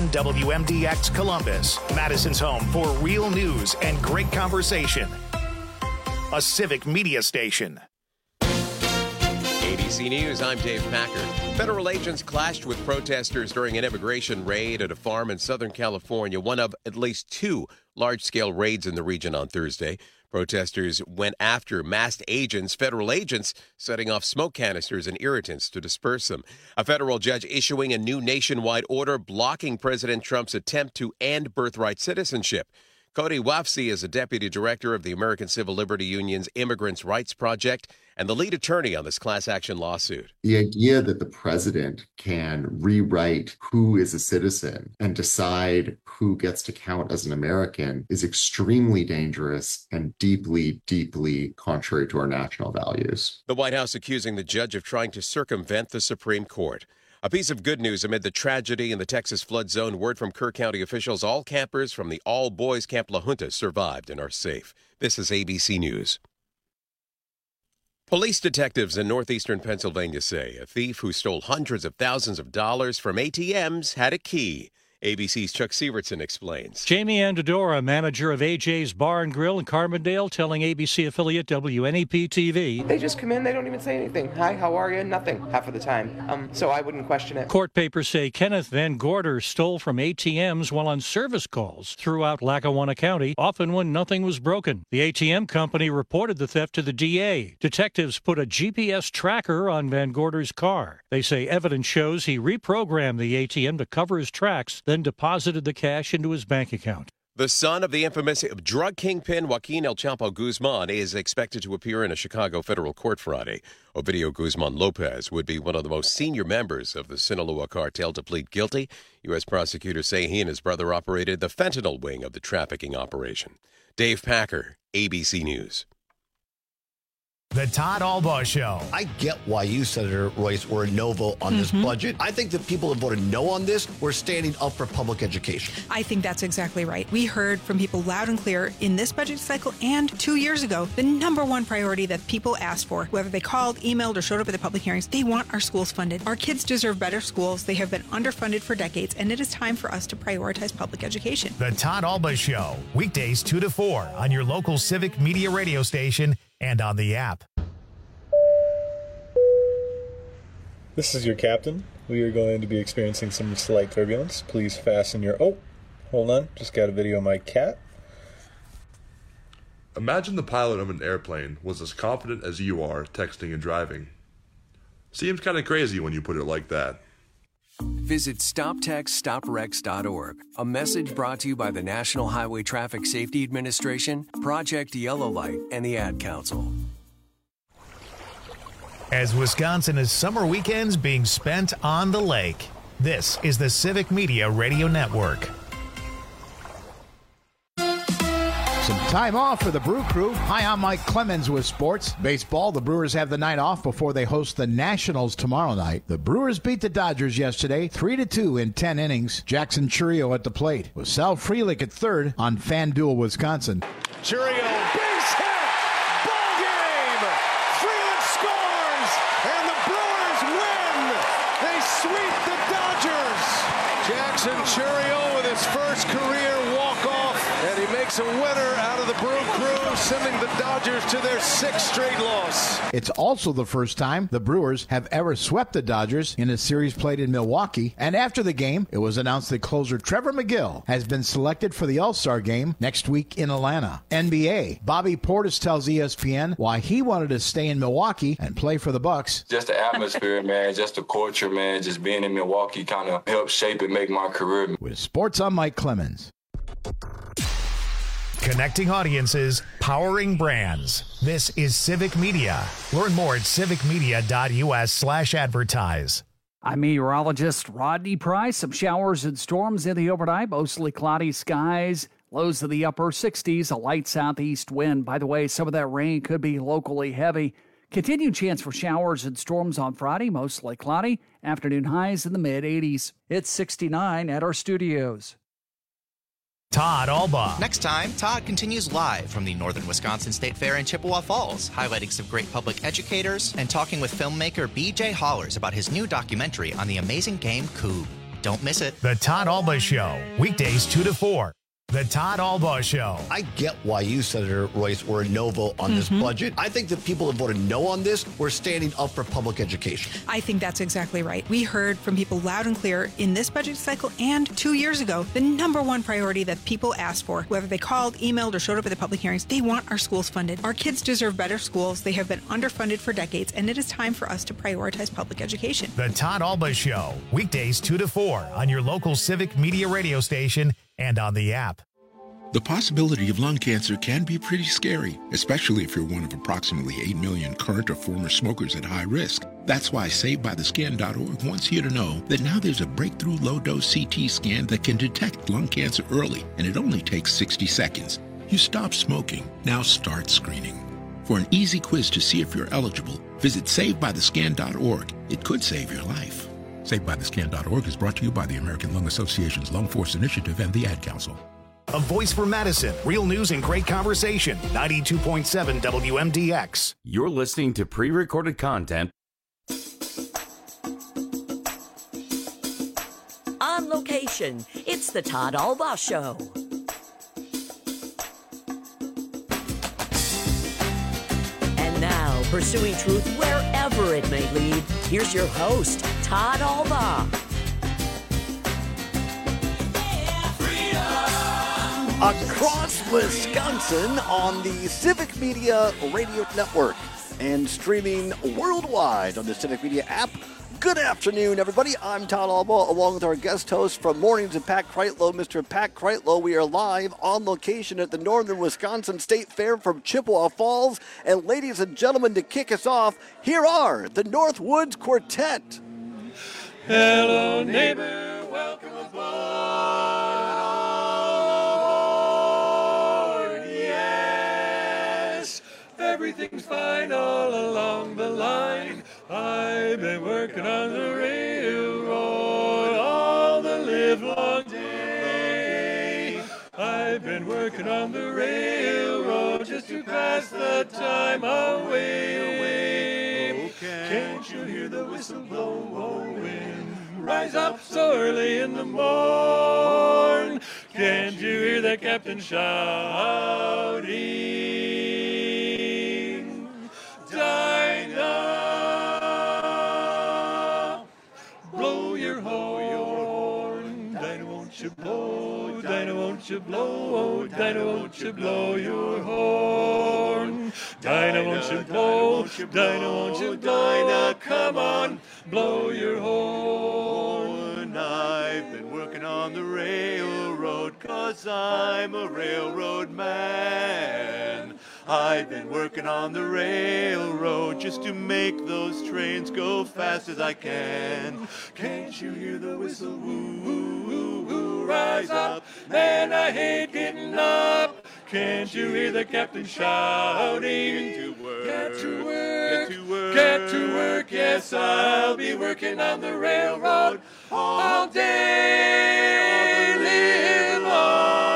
on WMDX Columbus, Madison's home for real news and great conversation. A civic media station. ABC News, I'm Dave Packer. Federal agents clashed with protesters during an immigration raid at a farm in Southern California, one of at least two large-scale raids in the region on Thursday. Protesters went after masked agents, federal agents, setting off smoke canisters and irritants to disperse them. A federal judge issuing a new nationwide order blocking President Trump's attempt to end birthright citizenship. Cody Wafsi is a deputy director of the American Civil Liberty Union's Immigrants' Rights Project and the lead attorney on this class action lawsuit. The idea that the president can rewrite who is a citizen and decide who gets to count as an American is extremely dangerous and deeply, deeply contrary to our national values. The White House accusing the judge of trying to circumvent the Supreme Court. A piece of good news amid the tragedy in the Texas flood zone. Word from Kerr County officials, all campers from the all-boys Camp La Junta survived and are safe. This is ABC News. Police detectives in northeastern Pennsylvania say a thief who stole hundreds of thousands of dollars from ATMs had a key. ABC's Chuck Sievertson explains. Jamie Andadora, manager of AJ's Bar and Grill in Carbondale, telling ABC affiliate WNEP-TV. They just come in, they don't even say anything. Hi, how are you? Nothing, half of the time. So I wouldn't question it. Court papers say Kenneth Van Gorder stole from ATMs while on service calls throughout Lackawanna County, often when nothing was broken. The ATM company reported the theft to the DA. Detectives put a GPS tracker on Van Gorder's car. They say evidence shows he reprogrammed the ATM to cover his tracks, then deposited the cash into his bank account. The son of the infamous drug kingpin Joaquin El Chapo Guzman is expected to appear in a Chicago federal court Friday. Ovidio Guzman Lopez would be one of the most senior members of the Sinaloa cartel to plead guilty. U.S. prosecutors say he and his brother operated the fentanyl wing of the trafficking operation. Dave Packer, ABC News. The Todd Albaugh Show. I get why you, Senator Royce, were a no vote on this budget. I think that people that voted no on this were standing up for public education. I think that's exactly right. We heard from people loud and clear in this budget cycle and 2 years ago, the number one priority that people asked for, whether they called, emailed, or showed up at the public hearings, they want our schools funded. Our kids deserve better schools. They have been underfunded for decades, and it is time for us to prioritize public education. The Todd Albaugh Show, weekdays 2 to 4 on your local civic media radio station and on the app. This is your captain. We are going to be experiencing some slight turbulence. Please fasten your... Oh, hold on. Just got a video of my cat. Imagine the pilot of an airplane was as confident as you are texting and driving. Seems kind of crazy when you put it like that. Visit StopTextStopWrecks.org. A message brought to you by the National Highway Traffic Safety Administration, Project Yellow Light, and the Ad Council. As Wisconsin is summer weekends being spent on the lake, this is the Civic Media Radio Network. Some time off for the Brew Crew. Hi, I'm Mike Clemens with sports. Baseball, the Brewers have the night off before they host the Nationals tomorrow night. The Brewers beat the Dodgers yesterday, 3-2 in 10 innings. Jackson Chourio at the plate with Sal Frelick at third on FanDuel Wisconsin. Chourio, base hit, ball game. Frelick scores, and the Brewers win. They sweep the Dodgers. Jackson Chourio with his first career walk-off, and he makes a winner out of the Brew Crew, sending the Dodgers to their 6th straight loss. It's also the first time the Brewers have ever swept the Dodgers in a series played in Milwaukee. And after the game, it was announced that closer Trevor McGill has been selected for the All-Star game next week in Atlanta. NBA, Bobby Portis tells ESPN why he wanted to stay in Milwaukee and play for the Bucks. Just the atmosphere, man, just the culture, man, just being in Milwaukee kind of helped shape and make my career. With sports, I'm Mike Clemens. Connecting audiences, powering brands. This is Civic Media. Learn more at civicmedia.us/advertise. I'm meteorologist Rodney Price. Some showers and storms in the overnight, mostly cloudy skies. Lows in the upper 60s, a light southeast wind. By the way, some of that rain could be locally heavy. Continued chance for showers and storms on Friday, mostly cloudy. Afternoon highs in the mid-80s. It's 69 at our studios. Todd Albaugh. Next time, Todd continues live from the Northern Wisconsin State Fair in Chippewa Falls, highlighting some great public educators and talking with filmmaker B.J. Hollers about his new documentary on the amazing game Coob. Don't miss it. The Todd Alba Show, weekdays 2 to 4. The Todd Alba Show. I get why you, Senator Royce, were a no vote on this budget. I think the people that voted no on this were standing up for public education. I think that's exactly right. We heard from people loud and clear in this budget cycle and 2 years ago, the number one priority that people asked for, whether they called, emailed, or showed up at the public hearings, they want our schools funded. Our kids deserve better schools. They have been underfunded for decades, and it is time for us to prioritize public education. The Todd Alba Show, weekdays 2 to 4 on your local Civic Media radio station and on the app. The possibility of lung cancer can be pretty scary, especially if you're one of approximately 8 million current or former smokers at high risk. That's why SaveByTheScan.org wants you to know that now there's a breakthrough low-dose CT scan that can detect lung cancer early, and it only takes 60 seconds. You stop smoking, now start screening. For an easy quiz to see if you're eligible, visit SaveByTheScan.org. It could save your life. SaveByTheScan.org is brought to you by the American Lung Association's Lung Force Initiative and the Ad Council. A voice for Madison, real news and great conversation, 92.7 WMDX. You're listening to pre-recorded content. On location, it's the Todd Alba Show. And now, pursuing truth wherever it may lead, here's your host, Todd Alba. Across Wisconsin on the Civic Media Radio Network and streaming worldwide on the Civic Media app. Good afternoon, everybody. I'm Todd Alba, along with our guest host from Mornings and Pat Kreitlow, Mr. Pat Kreitlow. We are live on location at the Northern Wisconsin State Fair from Chippewa Falls. And ladies and gentlemen, to kick us off, here are the Northwoods Quartet. Hello, neighbor, welcome aboard. Everything's fine all along the line. I've been working on the railroad all the livelong day. I've been working on the railroad just to pass the time away. Can't you hear the whistle blowing? Rise up so early in the morn. Can't you hear the captain shouting? Dinah, blow your horn. Dinah, won't you blow? Dinah, won't you blow? Dinah, won't you blow your horn? Dinah, won't you blow? Dinah, won't you blow? Dinah, come on, blow your horn. I've been working on the railroad 'cause I'm a railroad man. I've been working on the railroad just to make those trains go fast as I can. Can't you hear the whistle? Woo, woo, woo, woo, rise up, and I hate getting up. Can't you hear the captain shouting? Get to work, get to work, get to work, get to work. Yes, I'll be working on the railroad all day, live long.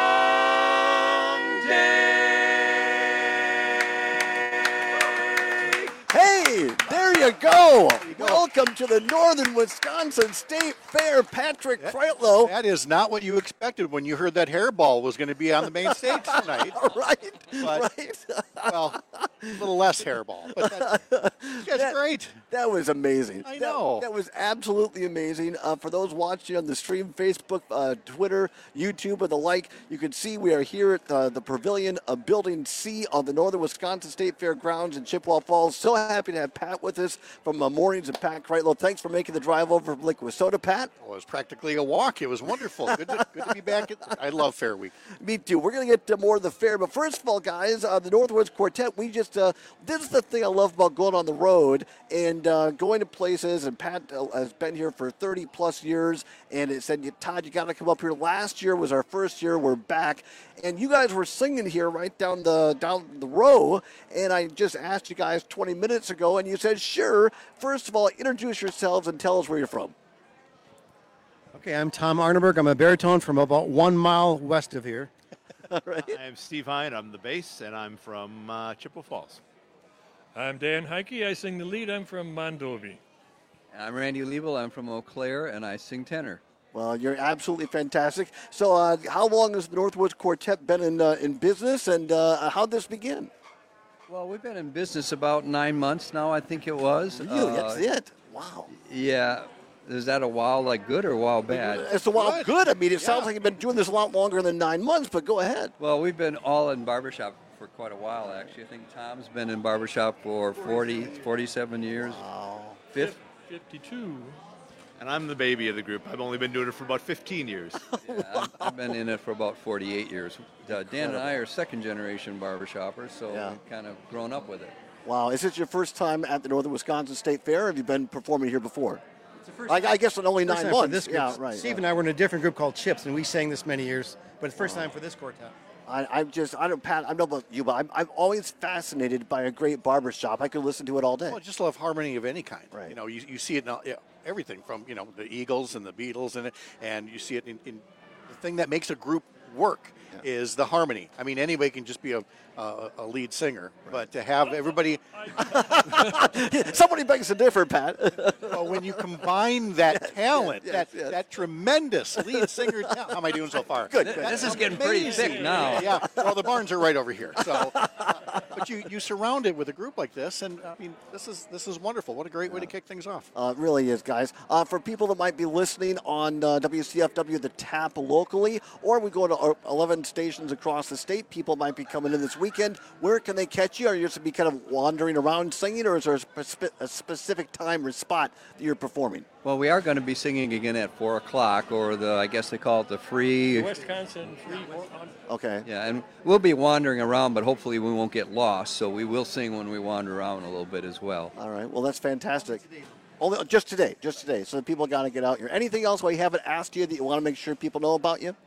There you go. Welcome to the Northern Wisconsin State Fair, Patrick Kreitlow. That is not what you expected when you heard that hairball was going to be on the main stage tonight. Right. Well, a little less hairball, but that's great. That was amazing. I know. That was absolutely amazing. For those watching on the stream, Facebook, Twitter, YouTube, and the like, you can see we are here at the Pavilion of Building C on the Northern Wisconsin State Fair grounds in Chippewa Falls. So happy to have Pat with us from Mornings and Pat Kreitlow. Thanks for making the drive over from Lake Wissota, Pat. Well, it was practically a walk. It was wonderful. Good to be back. I love Fair Week. Me too. We're going to get more of the fair. But first of all, guys, the Northwoods Quartet, we just, this is the thing I love about going on the road and going to places. And Pat has been here for 30 plus years. And it said, Todd, you got to come up here. Last year was our first year. We're back. And you guys were singing here right down the row. And I just asked you guys 20 minutes ago, and you said, sure. First of all, introduce yourselves and tell us where you're from. Okay, I'm Tom Arneberg. I'm a baritone from about 1 mile west of here. All right. I'm Steve Hine. I'm the bass, and I'm from Chippewa Falls. I'm Dan Heike. I sing the lead. I'm from Mondovi. I'm Randy Liebel. I'm from Eau Claire, and I sing tenor. Well, you're absolutely fantastic. So how long has the Northwoods Quartet been in business, and how'd this begin? Well, we've been in business about 9 months now, I think it was. Really? That's it? Wow. Yeah. Is that a while like good or a while bad? It's a while good. I mean, it sounds like you've been doing this a lot longer than 9 months, but go ahead. Well, we've been all in barbershop for quite a while, actually. I think Tom's been in barbershop for 47 years. Wow. 52. And I'm the baby of the group. I've only been doing it for about 15 years. Yeah, I've been in it for about 48 years. Dan and I are second-generation barbershoppers, so we've kind of grown up with it. Wow. Is this your first time at the Northern Wisconsin State Fair, or have you been performing here before? I guess in only 9 months. This yeah, right. Steve and I were in a different group called Chips, and we sang this many years, but it's the first time for this quartet. I don't, Pat, I don't know about you, but I'm always fascinated by a great barbershop. I could listen to it all day. Well, I just love harmony of any kind. Right. You know, you see it in everything from, the Eagles and the Beatles and you see it in the thing that makes a group work is the harmony. I mean, anybody can just be a lead singer, but to have everybody... Somebody begs to differ, Pat. Well, when you combine that talent, that tremendous lead singer talent... How am I doing so far? Good. This is getting pretty thick now. Yeah, well, the barns are right over here. So, but you surround it with a group like this, and I mean, this is wonderful. What a great way to kick things off. It really is, guys. For people that might be listening on WCFW, the Tap locally, or we go to 11 stations across the state, people might be coming in this weekend. Where can they catch you? Are you just to be kind of wandering around singing, or is there a specific time or spot that you're performing? Well, we are going to be singing again at 4 o'clock, or I guess they call it the free... Wisconsin free. Okay. Yeah, and we'll be wandering around, but hopefully we won't get lost, so we will sing when we wander around a little bit as well. All right, well, that's fantastic. Only just today, so the people got to get out here. Anything else we haven't asked you that you want to make sure people know about you?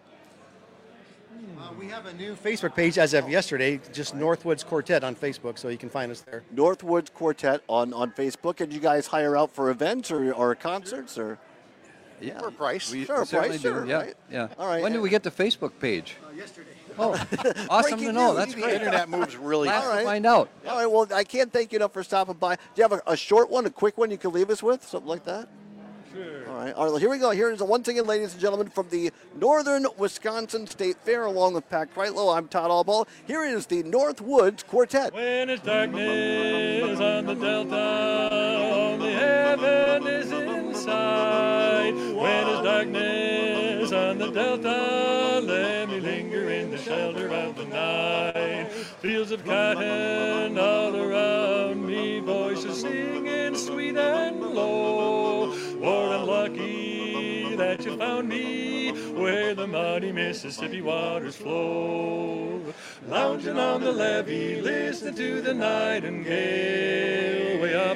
We have a new Facebook page as of yesterday, just Northwoods Quartet on Facebook, so you can find us there. Northwoods Quartet on Facebook. And you guys hire out for events or concerts? Or? Yeah. For a price. Sure, a price, sure. Yeah, right? yeah. All right. When did we get the Facebook page? Yesterday. Oh, awesome to know. news. That's The great. internet moves really Last fast. to find out. All right, well, I can't thank you enough for stopping by. Do you have a short one, a quick one you can leave us with? Something like that? Sure. All right, here we go. Here is once again, ladies and gentlemen, from the Northern Wisconsin State Fair, along with Pat Kreitlow. I'm Todd Allball. Here is the Northwoods Quartet. When it's darkness on the delta, only heaven is in sight. When it's darkness on the delta, let me linger in the shelter of the night. Fields of cotton all around me, voices singing sweet and low. Lord, I'm lucky that you found me where the mighty Mississippi waters flow. Lounging on the levee, listening to the nightingale. Way up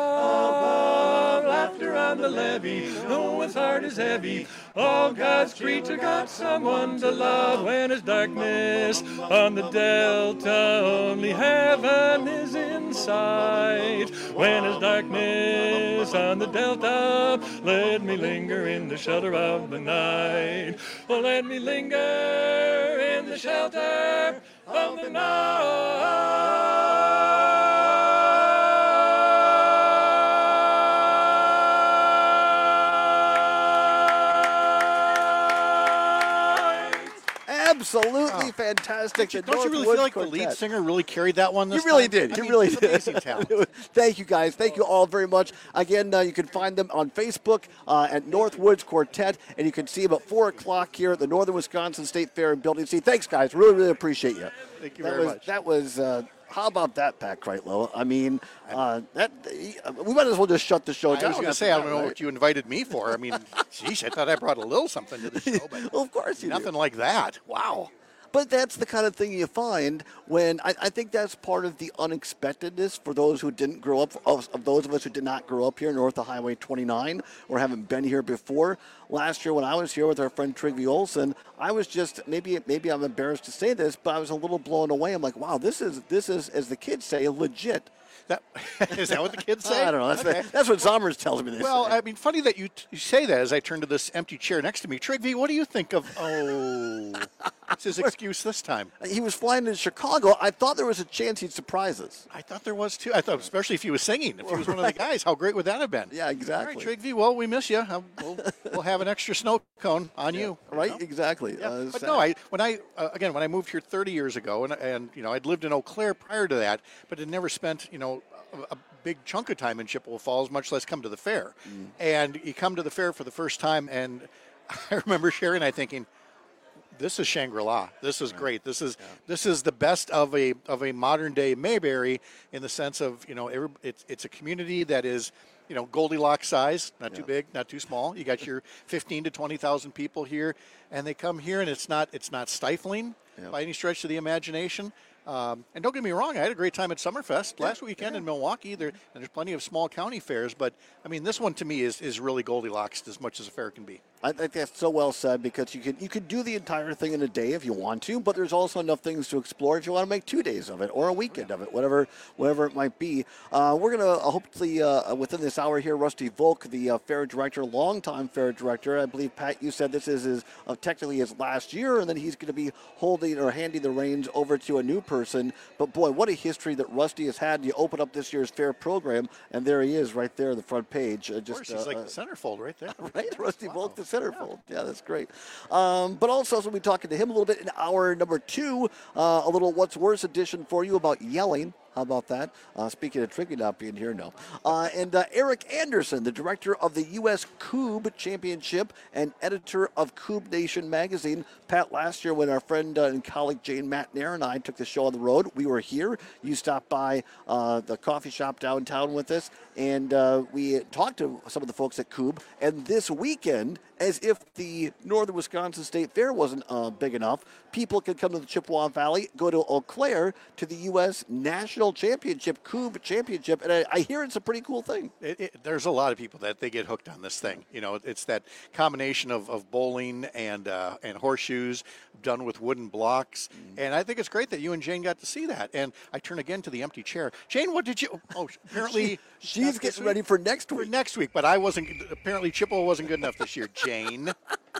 above, laughter on the levee. No one's heart is heavy. All God's creature got someone to love. When it's darkness on the delta, only heaven is in sight. When it's darkness on the delta, let me linger in the shelter of the night. Oh, let me linger in the shelter of the night. Absolutely fantastic. Don't you really feel like the lead singer really carried that one this You really time? did. You really did. Amazing talent. Thank you, guys. Thank you all very much. Again, you can find them on Facebook at Northwoods Quartet, and you can see them at 4 o'clock here at the Northern Wisconsin State Fair in Building C. Thanks, guys. Really, really appreciate you. Thank you very much. That was how about that, Pat Kreitlow? I mean, we might as well just shut the show down. I was going to say, I don't know what you invited me for. I mean, geez, I thought I brought a little something to the show, but well, of course you nothing like that. Wow. But that's the kind of thing you find when I think that's part of the unexpectedness for those who didn't grow up, of those of us who did not grow up here north of Highway 29 or haven't been here before. Last year when I was here with our friend Trygve Olsen, I was just, maybe I'm embarrassed to say this, but I was a little blown away. I'm like, wow, this is, as the kids say, legit. Is that what the kids say? I don't know. That's what Zommers tells me. Well, I mean, funny that you say that as I turn to this empty chair next to me. Trygve, what do you think of, What's his excuse this time? He was flying to Chicago. I thought there was a chance he'd surprise us. I thought there was too. I thought, especially if he was singing, if he was one of the guys, how great would that have been? Yeah, exactly. All right, Trigby, well, we miss you. We'll have an extra snow cone on you. Right, exactly. Yeah. But no, when I moved here 30 years ago, and I'd lived in Eau Claire prior to that, but had never spent a big chunk of time in Chippewa Falls, much less come to the fair. And you come to the fair for the first time, and I remember Sherry and I thinking, this is Shangri-La. This is great. This is the best of a modern day Mayberry in the sense of it's a community that is Goldilocks size, not too big, not too small. You got your 15 to 20,000 people here, and they come here, and it's not stifling by any stretch of the imagination. And don't get me wrong, I had a great time at Summerfest last weekend in Milwaukee. There's plenty of small county fairs, but I mean, this one to me is really Goldilocks as much as a fair can be. I think that's so well said, because you could do the entire thing in a day if you want to, but there's also enough things to explore if you want to make 2 days of it or a weekend of it, whatever it might be. We're going to hopefully within this hour here, Rusty Volk, the fair director, longtime fair director. I believe, Pat, you said this is technically his last year, and then he's going to be holding or handing the reins over to a new person. But boy, what a history that Rusty has had. You open up this year's fair program, and there he is right there, the front page. Of course, he's like the centerfold right there. Right, Rusty Volk, the centerfold. Yeah, that's great. But also, so we'll be talking to him a little bit in hour number 2, a little What's Worse edition for you about yelling. How about that? Speaking of Trigby not being here, no. And Eric Anderson, the director of the U.S. Coob Championship and editor of Coob Nation magazine. Pat, last year when our friend and colleague Jane Matnair and I took the show on the road, we were here. You stopped by the coffee shop downtown with us, and we talked to some of the folks at Coob. And this weekend, as if the Northern Wisconsin State Fair wasn't big enough, people can come to the Chippewa Valley, go to Eau Claire to the U.S. National Championship, Coob Championship, and I hear it's a pretty cool thing. There's a lot of people that they get hooked on this thing. It's that combination of bowling and horseshoes done with wooden blocks, and I think it's great that you and Jane got to see that. And I turn again to the empty chair. Jane, what did you? Oh, apparently she's getting ready for next week. But I wasn't. Apparently, Chippewa wasn't good enough this year, Jane.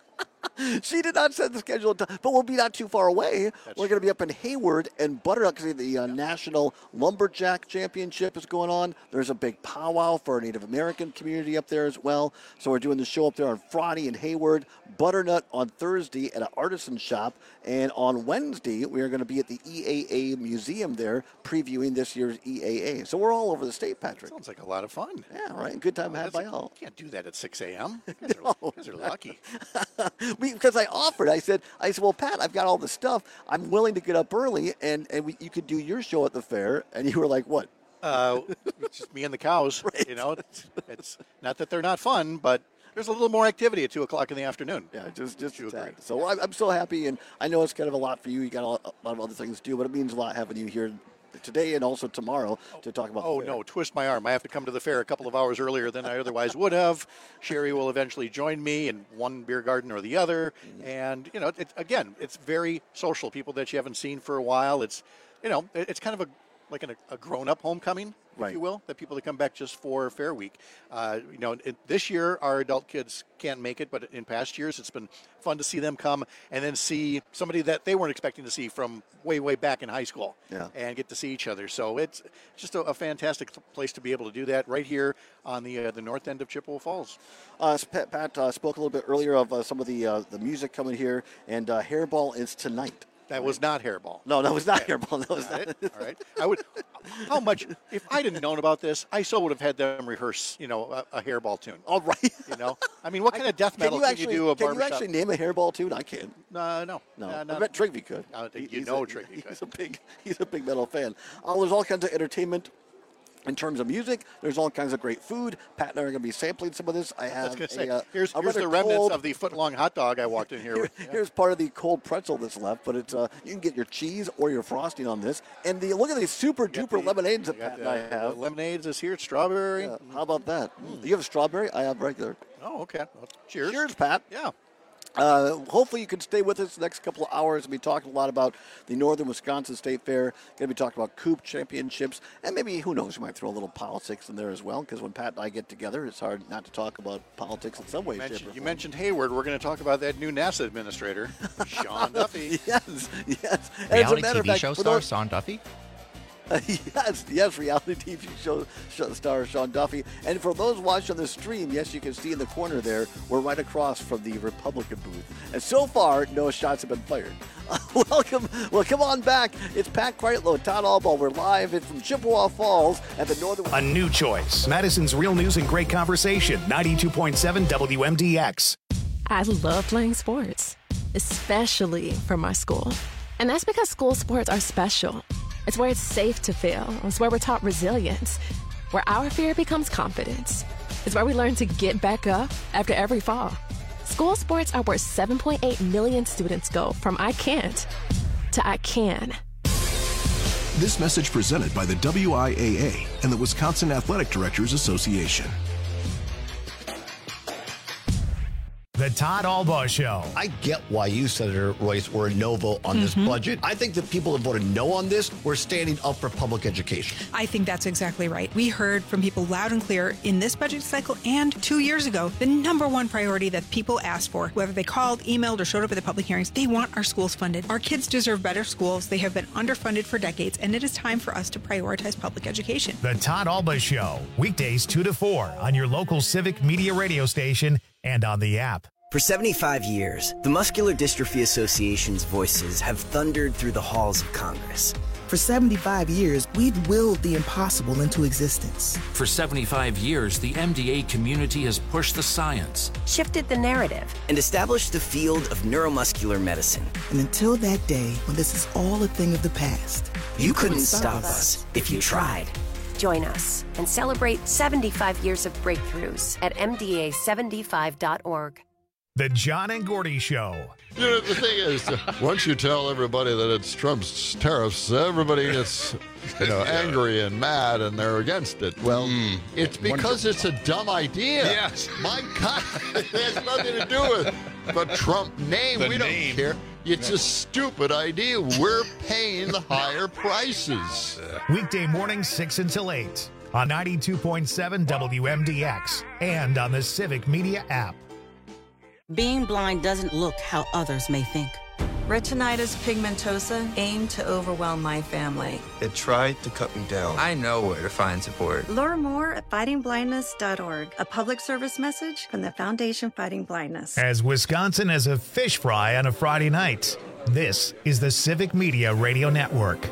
She did not set the schedule, but we'll be not too far away. We're going to be up in Hayward and Butternut because the National Lumberjack Championship is going on. There's a big powwow for our Native American community up there as well. So we're doing the show up there on Friday in Hayward, Butternut on Thursday at an artisan shop, and on Wednesday we are going to be at the EAA Museum there previewing this year's EAA. So we're all over the state, Patrick. Sounds like a lot of fun. Yeah, right. Good time had by all. You can't do that at 6 a.m. You guys are lucky. Because I offered, I said, well, Pat, I've got all the stuff. I'm willing to get up early, and you could do your show at the fair. And you were like, what? It's just me and the cows. Right. It's not that they're not fun, but there's a little more activity at 2 o'clock in the afternoon. Yeah, just a tad. So I'm so happy, and I know it's kind of a lot for you. You got a lot of other things to do, but it means a lot having you here today and also tomorrow to talk about the fair. No, twist my arm. I have to come to the fair a couple of hours earlier than I otherwise would have. Sherry will eventually join me in one beer garden or the other. And, it's very social. People that you haven't seen for a while. It's, it's kind of a grown-up homecoming, if you will, that people that come back just for Fair Week. This year our adult kids can't make it, but in past years it's been fun to see them come and then see somebody that they weren't expecting to see from way, way back in high school and get to see each other. So it's just a fantastic place to be able to do that right here on the north end of Chippewa Falls. Pat spoke a little bit earlier of some of the music coming here, and Hairball is tonight. That was not Hairball. No, that was not Hairball. That was not it. All right. How much? If I didn't known about this, I so would have had them rehearse, a Hairball tune. All right. I mean, what kind of death metal can you do a barbershop? Can you actually name a Hairball tune? I can't. No. I bet Trigby could. Trigby could. He's a big metal fan. There's all kinds of entertainment. In terms of music, there's all kinds of great food. Pat and I are going to be sampling some of this. Here's the remnants of the foot-long hot dog I walked in here with. Here's part of the cold pretzel that's left, but it's you can get your cheese or your frosting on this. And look at these super-duper lemonades that Pat and I have. Lemonades is here, strawberry. Yeah, how about that? You have strawberry? I have regular. Oh, okay. Well, cheers. Cheers, Pat. Yeah. Hopefully you can stay with us the next couple of hours. We'll be talking a lot about the Northern Wisconsin State Fair. Going to be talking about Coop Championships. And maybe, who knows, we might throw a little politics in there as well, because when Pat and I get together, it's hard not to talk about politics in some way, shape, or form. You mentioned Hayward. We're going to talk about that new NASA administrator, Sean Duffy. Yes. Reality TV show star Sean Duffy? Yes, reality TV show star Sean Duffy. And for those watching the stream, yes, you can see in the corner there, we're right across from the Republican booth. And so far, no shots have been fired. Welcome. Well, come on back. It's Pat Kreitlow, Todd Albaugh. We're live from Chippewa Falls at the Northern... A new choice. Madison's Real News and Great Conversation. 92.7 WMDX. I love playing sports, especially for my school. And that's because school sports are special. It's where it's safe to fail. It's where we're taught resilience, where our fear becomes confidence. It's where we learn to get back up after every fall. School sports are where 7.8 million students go from I can't to I can. This message presented by the WIAA and the Wisconsin Athletic Directors Association. The Todd Albaugh Show. I get why you, Senator Royce, were a no vote on this budget. I think the people that voted no on this were standing up for public education. I think that's exactly right. We heard from people loud and clear in this budget cycle and 2 years ago, the number one priority that people asked for, whether they called, emailed, or showed up at the public hearings, they want our schools funded. Our kids deserve better schools. They have been underfunded for decades, and it is time for us to prioritize public education. The Todd Albaugh Show. Weekdays 2 to 4 on your local Civic Media radio station and on the app. For 75 years, the Muscular Dystrophy Association's voices have thundered through the halls of Congress. For 75 years, we've willed the impossible into existence. For 75 years, the MDA community has pushed the science, shifted the narrative, and established the field of neuromuscular medicine. And until that day, when this is all a thing of the past, you couldn't stop us if you tried. Join us and celebrate 75 years of breakthroughs at MDA75.org. The John and Gordy Show. You know, the thing is, once you tell everybody that it's Trump's tariffs, everybody gets, angry and mad, and they're against it. Well, it's because it's a dumb idea. Yes. My God, it has nothing to do with the Trump name. We don't care. It's a stupid idea. We're paying the higher prices. Weekday mornings 6 until 8 on 92.7 WMDX and on the Civic Media app. Being blind doesn't look how others may think. Retinitis pigmentosa aimed to overwhelm my family. It tried to cut me down. I know where to find support. Learn more at fightingblindness.org, a public service message from the Foundation Fighting Blindness. As Wisconsin is a fish fry on a Friday night, this is the Civic Media Radio Network.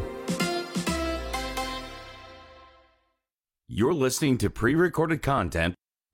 You're listening to pre-recorded content.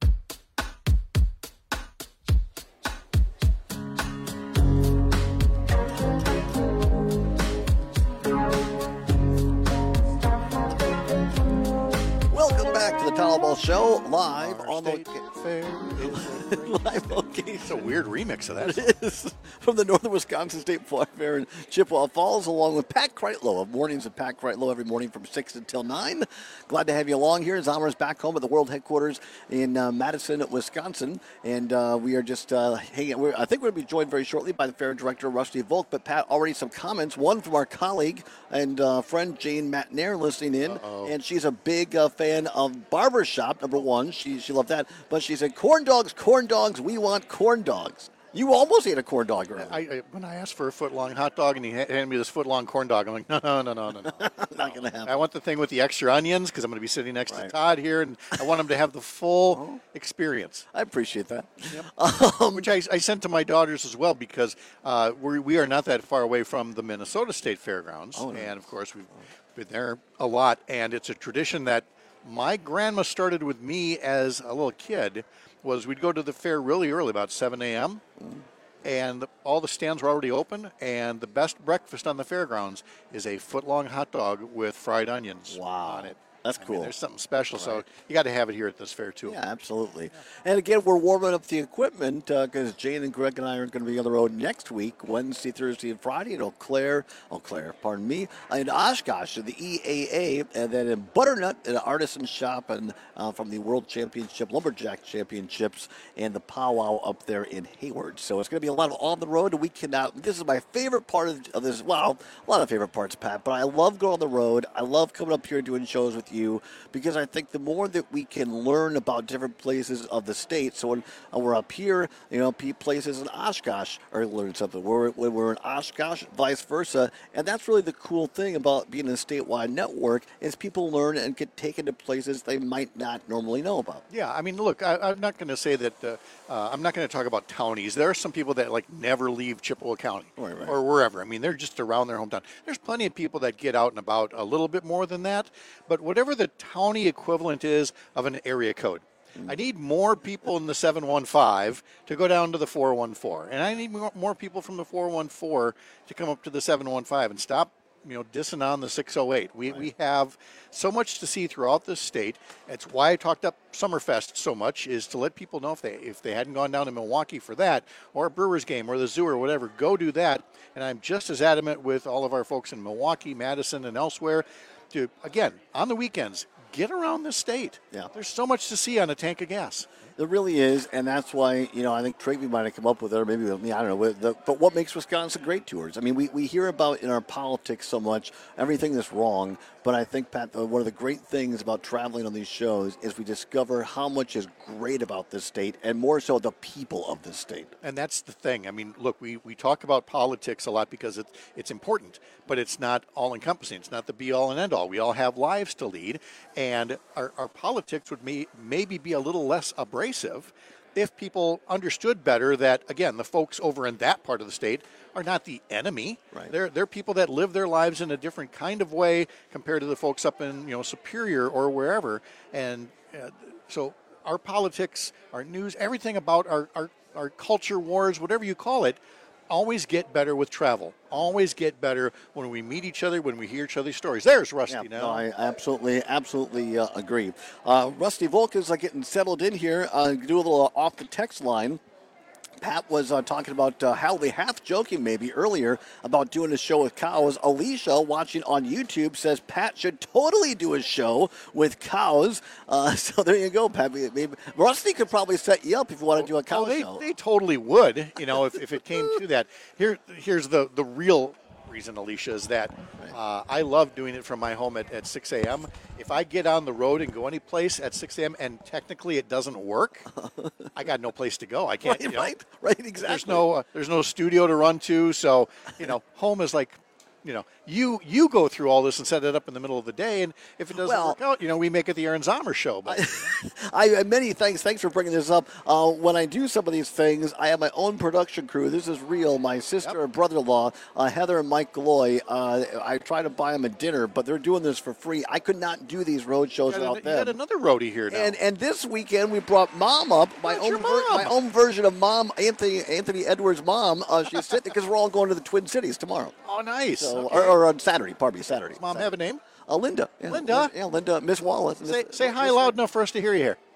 Show live on the fair. Live location. It's a weird remix of that. It is from the Northern Wisconsin State Fair in Chippewa Falls, along with Pat Kreitlow of Mornings of Pat Kreitlow every morning from 6 until 9. Glad to have you along here. Zommer's back home at the world headquarters in Madison, Wisconsin, and we are just hanging out. I think we're going to be joined very shortly by the fair director Rusty Volk. But Pat, already some comments. One from our colleague and friend Jane Matnair listening in, and she's a big fan of Barbershop. Number one, she loved that. But she said, corn dogs, we want corn dogs. You almost ate a corn dog earlier. When I asked for a foot-long hot dog and he handed me this foot-long corn dog, I'm like, no. Not going to happen. I want the thing with the extra onions because I'm going to be sitting next to Todd here, and I want him to have the full experience. I appreciate that. Yep. Which I sent to my daughters as well because we are not that far away from the Minnesota State Fairgrounds. Oh, no. And, of course, we've been there a lot, and it's a tradition that my grandma started with me as a little kid. Was we'd go to the fair really early, about 7 a.m., and all the stands were already open, and the best breakfast on the fairgrounds is a foot-long hot dog with fried onions on it. That's cool. There's something special, so you got to have it here at this fair too. Yeah, absolutely. And again, we're warming up the equipment because Jane and Greg and I are going to be on the road next week, Wednesday, Thursday, and Friday in in Oshkosh, the EAA, and then in Butternut, an artisan shop, and from the World Championship, Lumberjack Championships, and the powwow up there in Hayward. So it's going to be a lot of on the road. We cannot. This is my favorite part of this. Well, a lot of favorite parts, Pat. But I love going on the road. I love coming up here and doing shows with you because I think the more that we can learn about different places of the state. So when we're up here, places in Oshkosh are learning something. When we're in Oshkosh, vice versa. And that's really the cool thing about being a statewide network is people learn and get taken to places they might not normally know about. Yeah, I mean, look, I'm not going to say that. I'm not going to talk about townies. There are some people that never leave Chippewa County or wherever. I mean, they're just around their hometown. There's plenty of people that get out and about a little bit more than that. But whatever the townie equivalent is of an area code, I need more people in the 715 to go down to the 414. And I need more people from the 414 to come up to the 715 and stop dissing on the 608. We have so much to see throughout this state. That's why I talked up Summerfest so much, is to let people know if they hadn't gone down to Milwaukee for that, or a Brewers game, or the zoo, or whatever, go do that. And I'm just as adamant with all of our folks in Milwaukee, Madison, and elsewhere to, again, on the weekends, get around the state. Yeah. There's so much to see on a tank of gas. There really is, and that's why, I think Travey might have come up with it, or maybe with me, I don't know. But what makes Wisconsin great tours? I mean, we hear about in our politics so much, everything that's wrong, but I think, Pat, one of the great things about traveling on these shows is we discover how much is great about this state, and more so the people of this state. And that's the thing. I mean, look, we talk about politics a lot because it's important, but it's not all-encompassing. It's not the be-all and end-all. We all have lives to lead, and our politics would maybe be a little less abrasive if people understood better that, again, the folks over in that part of the state are not the enemy. Right. They're people that live their lives in a different kind of way compared to the folks up in Superior or wherever. And so our politics, our news, everything about our culture wars, whatever you call it, always get better with travel. Always get better when we meet each other, when we hear each other's stories. There's Rusty now. No, I absolutely agree. Rusty Volk is getting settled in here. Do a little off the text line. Pat was talking about half joking maybe earlier about doing a show with cows. Alicia, watching on YouTube, says Pat should totally do a show with cows. So there you go, Pat. Maybe Rusty could probably set you up if you want to do a cow show. They totally would, if it came to that. Here's the real reason, Alicia, is that I love doing it from my home at 6 a.m. If I get on the road and go any place at 6 a.m. and technically it doesn't work, I got no place to go. I can't. Right, exactly. There's no studio to run to, so home is like. You go through all this and set it up in the middle of the day, and if it doesn't work out, we make it the Aaron Zomer show. But many thanks for bringing this up. When I do some of these things, I have my own production crew. This is real. My sister and brother-in-law, Heather and Mike Galloy. I try to buy them a dinner, but they're doing this for free. I could not do these road shows without them. You got another roadie here now. And this weekend we brought Mom up. My own version of Mom, Anthony Edwards' mom. She's sitting because we're all going to the Twin Cities tomorrow. Oh, nice. So, or on Saturday, pardon me, Saturday. Does Mom have a name? Linda. Yeah, Linda? Yeah, Linda, Miss Wallace. Say hi loud enough for us to hear you here.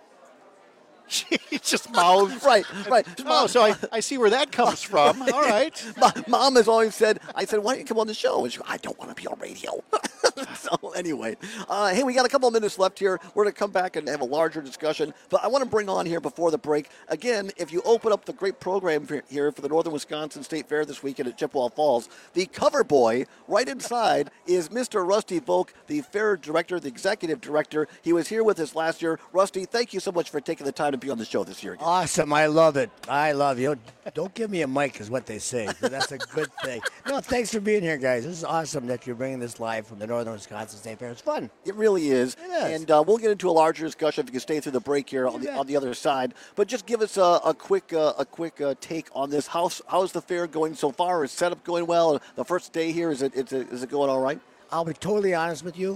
She just mouths. Right. Oh, so I see where that comes from. All right. Mom has always said, why don't you come on the show? And she goes, I don't want to be on radio. So anyway, hey, we got a couple of minutes left here. We're going to come back and have a larger discussion. But I want to bring on here before the break, again, if you open up the great program here for the Northern Wisconsin State Fair this weekend at Chippewa Falls, the cover boy right inside is Mr. Rusty Volk, the fair director, the executive director. He was here with us last year. Rusty, thank you so much for taking the time to be on the show this year again. Awesome. I love it. I love you. Don't give me a mic is what they say, but that's a good thing. No, thanks for being here, guys. This is awesome that you're bringing this live from the Northern Wisconsin State Fair. It's fun. It really is. It is. And we'll get into a larger discussion if you can stay through the break here on the other side. But just give us a quick take on this. How's the fair going so far? Is setup going well? The first day here, is it going all right? I'll be totally honest with you.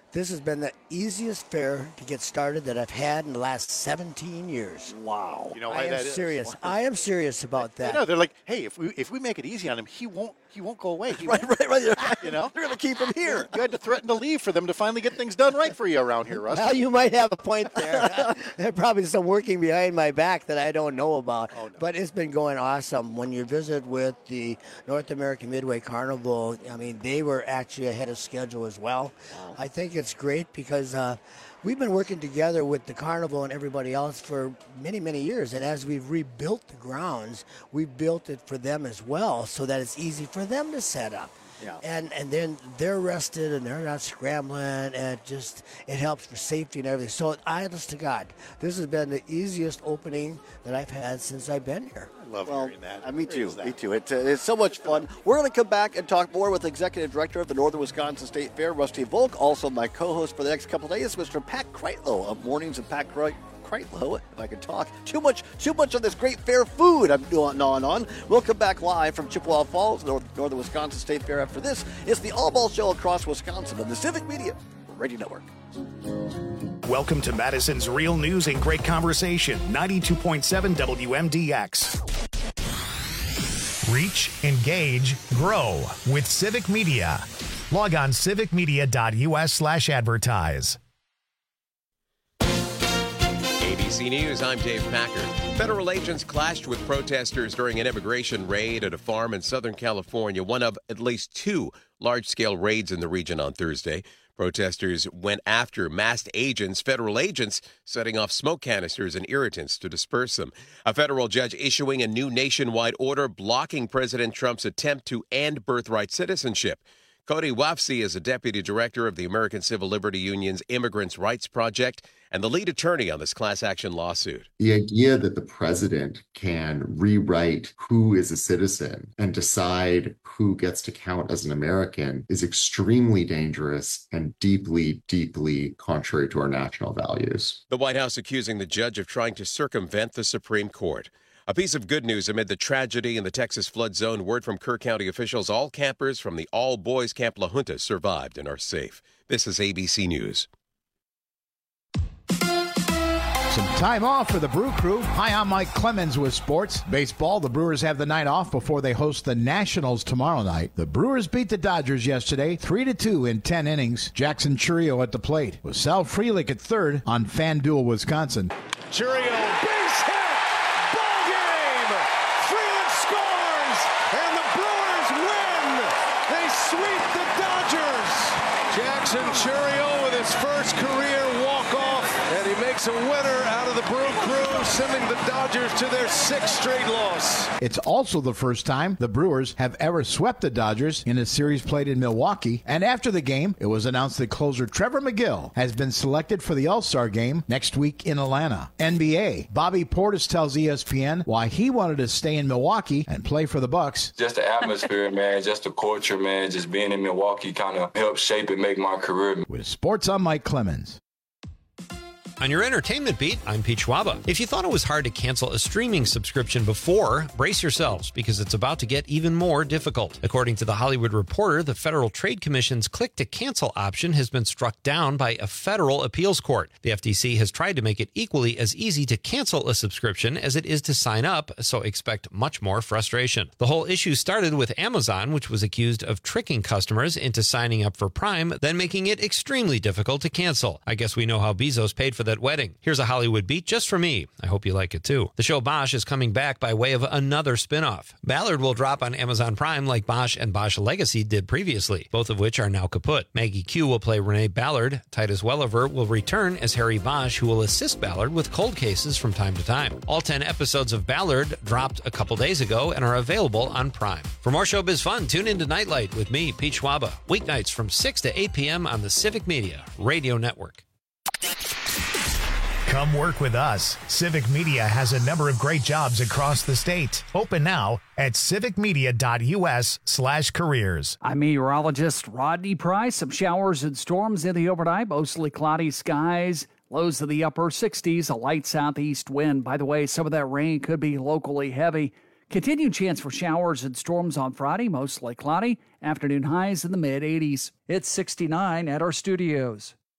This has been the easiest fair to get started that I've had in the last 17 years. Wow. You know, I am serious. I am serious about that. No, they're like, hey, if we make it easy on him, he won't go away. Right. You know, they're going to keep him here. You had to threaten to leave for them to finally get things done right for you around here, Russ. Well, you might have a point there. There's probably some working behind my back that I don't know about. Oh, no. But it's been going awesome. When you visit with the North American Midway Carnival, I mean, they were actually ahead of schedule as well. Wow. I think it's great because we've been working together with the Carnival and everybody else for many, many years. And as we've rebuilt the grounds, we've built it for them as well so that it's easy for them to set up. Yeah. And then they're rested and they're not scrambling, and it helps for safety and everything. So honest to God, this has been the easiest opening that I've had since I've been here. I love hearing that. Me too. It's so much fun. We're going to come back and talk more with Executive Director of the Northern Wisconsin State Fair, Rusty Volk. Also, my co-host for the next couple of days, Mr. Pat Kreitlow of Mornings of Pat Kreitlow, if I could talk. Too much of this great fair food I'm gnawing on. We'll come back live from Chippewa Falls, Northern Wisconsin State Fair. After this, it's the All Ball Show across Wisconsin on the Civic Media Radio Network. Welcome to Madison's Real News and Great Conversation, 92.7 WMDX. Reach, engage, grow with Civic Media. Log on civicmedia.us/advertise. ABC News, I'm Dave Packard. Federal agents clashed with protesters during an immigration raid at a farm in Southern California, one of at least two large-scale raids in the region on Thursday. Protesters went after masked agents, federal agents, setting off smoke canisters and irritants to disperse them. A federal judge issuing a new nationwide order blocking President Trump's attempt to end birthright citizenship. Cody Wafsi is a deputy director of the American Civil Liberty Union's Immigrants' Rights Project and the lead attorney on this class action lawsuit. The idea that the president can rewrite who is a citizen and decide who gets to count as an American is extremely dangerous and deeply, deeply contrary to our national values. The White House accusing the judge of trying to circumvent the Supreme Court. A piece of good news amid the tragedy in the Texas flood zone. Word from Kerr County officials, all campers from the all-boys Camp La Junta survived and are safe. This is ABC News. Some time off for the Brew Crew. Hi, I'm Mike Clemens with sports. Baseball, the Brewers have the night off before they host the Nationals tomorrow night. The Brewers beat the Dodgers yesterday, 3-2 in 10 innings. Jackson Chourio at the plate with Sal Frelick at third on FanDuel, Wisconsin. Chourio, base hit! Ball game! Frelick scores! And the Brewers win! They sweep the Dodgers! Jackson Chourio with his first career walk-off, and he makes a winner out of the Brew Crew, sending the Dodgers to their 6th straight loss. It's also the first time the Brewers have ever swept the Dodgers in a series played in Milwaukee. And after the game, it was announced that closer Trevor McGill has been selected for the All-Star game next week in Atlanta. NBA, Bobby Portis tells ESPN why he wanted to stay in Milwaukee and play for the Bucks. Just the atmosphere, man, just the culture, man, just being in Milwaukee kind of helped shape and make my career. With sports, I'm Mike Clemens. On your entertainment beat, I'm Pete Schwaba. If you thought it was hard to cancel a streaming subscription before, brace yourselves because it's about to get even more difficult. According to The Hollywood Reporter, the Federal Trade Commission's click-to-cancel option has been struck down by a federal appeals court. The FTC has tried to make it equally as easy to cancel a subscription as it is to sign up, so expect much more frustration. The whole issue started with Amazon, which was accused of tricking customers into signing up for Prime, then making it extremely difficult to cancel. I guess we know how Bezos paid for that wedding. Here's a Hollywood beat just for me. I hope you like it too. The show Bosch is coming back by way of another spin-off. Ballard will drop on Amazon Prime like Bosch and Bosch Legacy did previously, both of which are now kaput. Maggie Q will play Renee Ballard. Titus Welliver will return as Harry Bosch, who will assist Ballard with cold cases from time to time. All 10 episodes of Ballard dropped a couple days ago and are available on Prime. For more showbiz fun, tune into Nightlight with me, Pete Schwaba, weeknights from 6 to 8 p.m. on the Civic Media Radio Network. Come work with us. Civic Media has a number of great jobs across the state. Open now at civicmedia.us/careers. I'm meteorologist Rodney Price. Some showers and storms in the overnight, mostly cloudy skies. Lows in the upper 60s, a light southeast wind. By the way, some of that rain could be locally heavy. Continued chance for showers and storms on Friday, mostly cloudy. Afternoon highs in the mid-80s. It's 69 at our studios.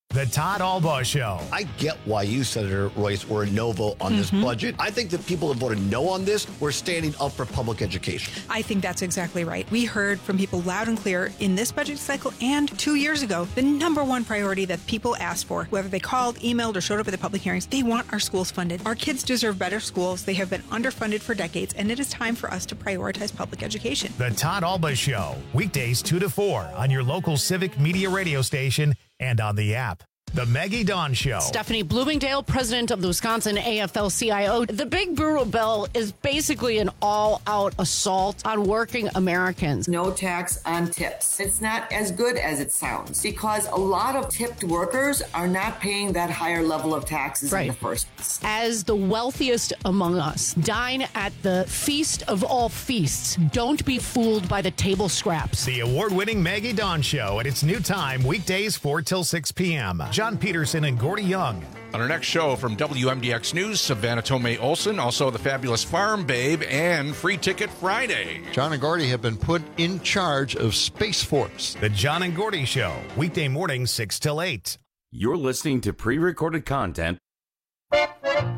The Todd Albaugh Show. I get why you, Senator Royce, were a no vote on this budget. I think the people that voted no on this were standing up for public education. I think that's exactly right. We heard from people loud and clear in this budget cycle and 2 years ago, the number one priority that people asked for, whether they called, emailed, or showed up at the public hearings, they want our schools funded. Our kids deserve better schools. They have been underfunded for decades, and it is time for us to prioritize public education. The Todd Albaugh Show, weekdays 2 to 4 on your local Civic Media radio station and on the app. The Maggie Dawn Show. Stephanie Bloomingdale, president of the Wisconsin AFL-CIO. The Big Brewer bill is basically an all-out assault on working Americans. No tax on tips. It's not as good as it sounds because a lot of tipped workers are not paying that higher level of taxes in the first place. As the wealthiest among us, dine at the feast of all feasts. Don't be fooled by the table scraps. The award-winning Maggie Dawn Show at its new time, weekdays 4 till 6 p.m. John Peterson and Gordy Young. On our next show from WMDX News, Savannah Tomei Olson, also the fabulous Farm Babe, and Free Ticket Friday. John and Gordy have been put in charge of Space Force. The John and Gordy Show, weekday mornings 6 till 8. You're listening to pre-recorded content. It's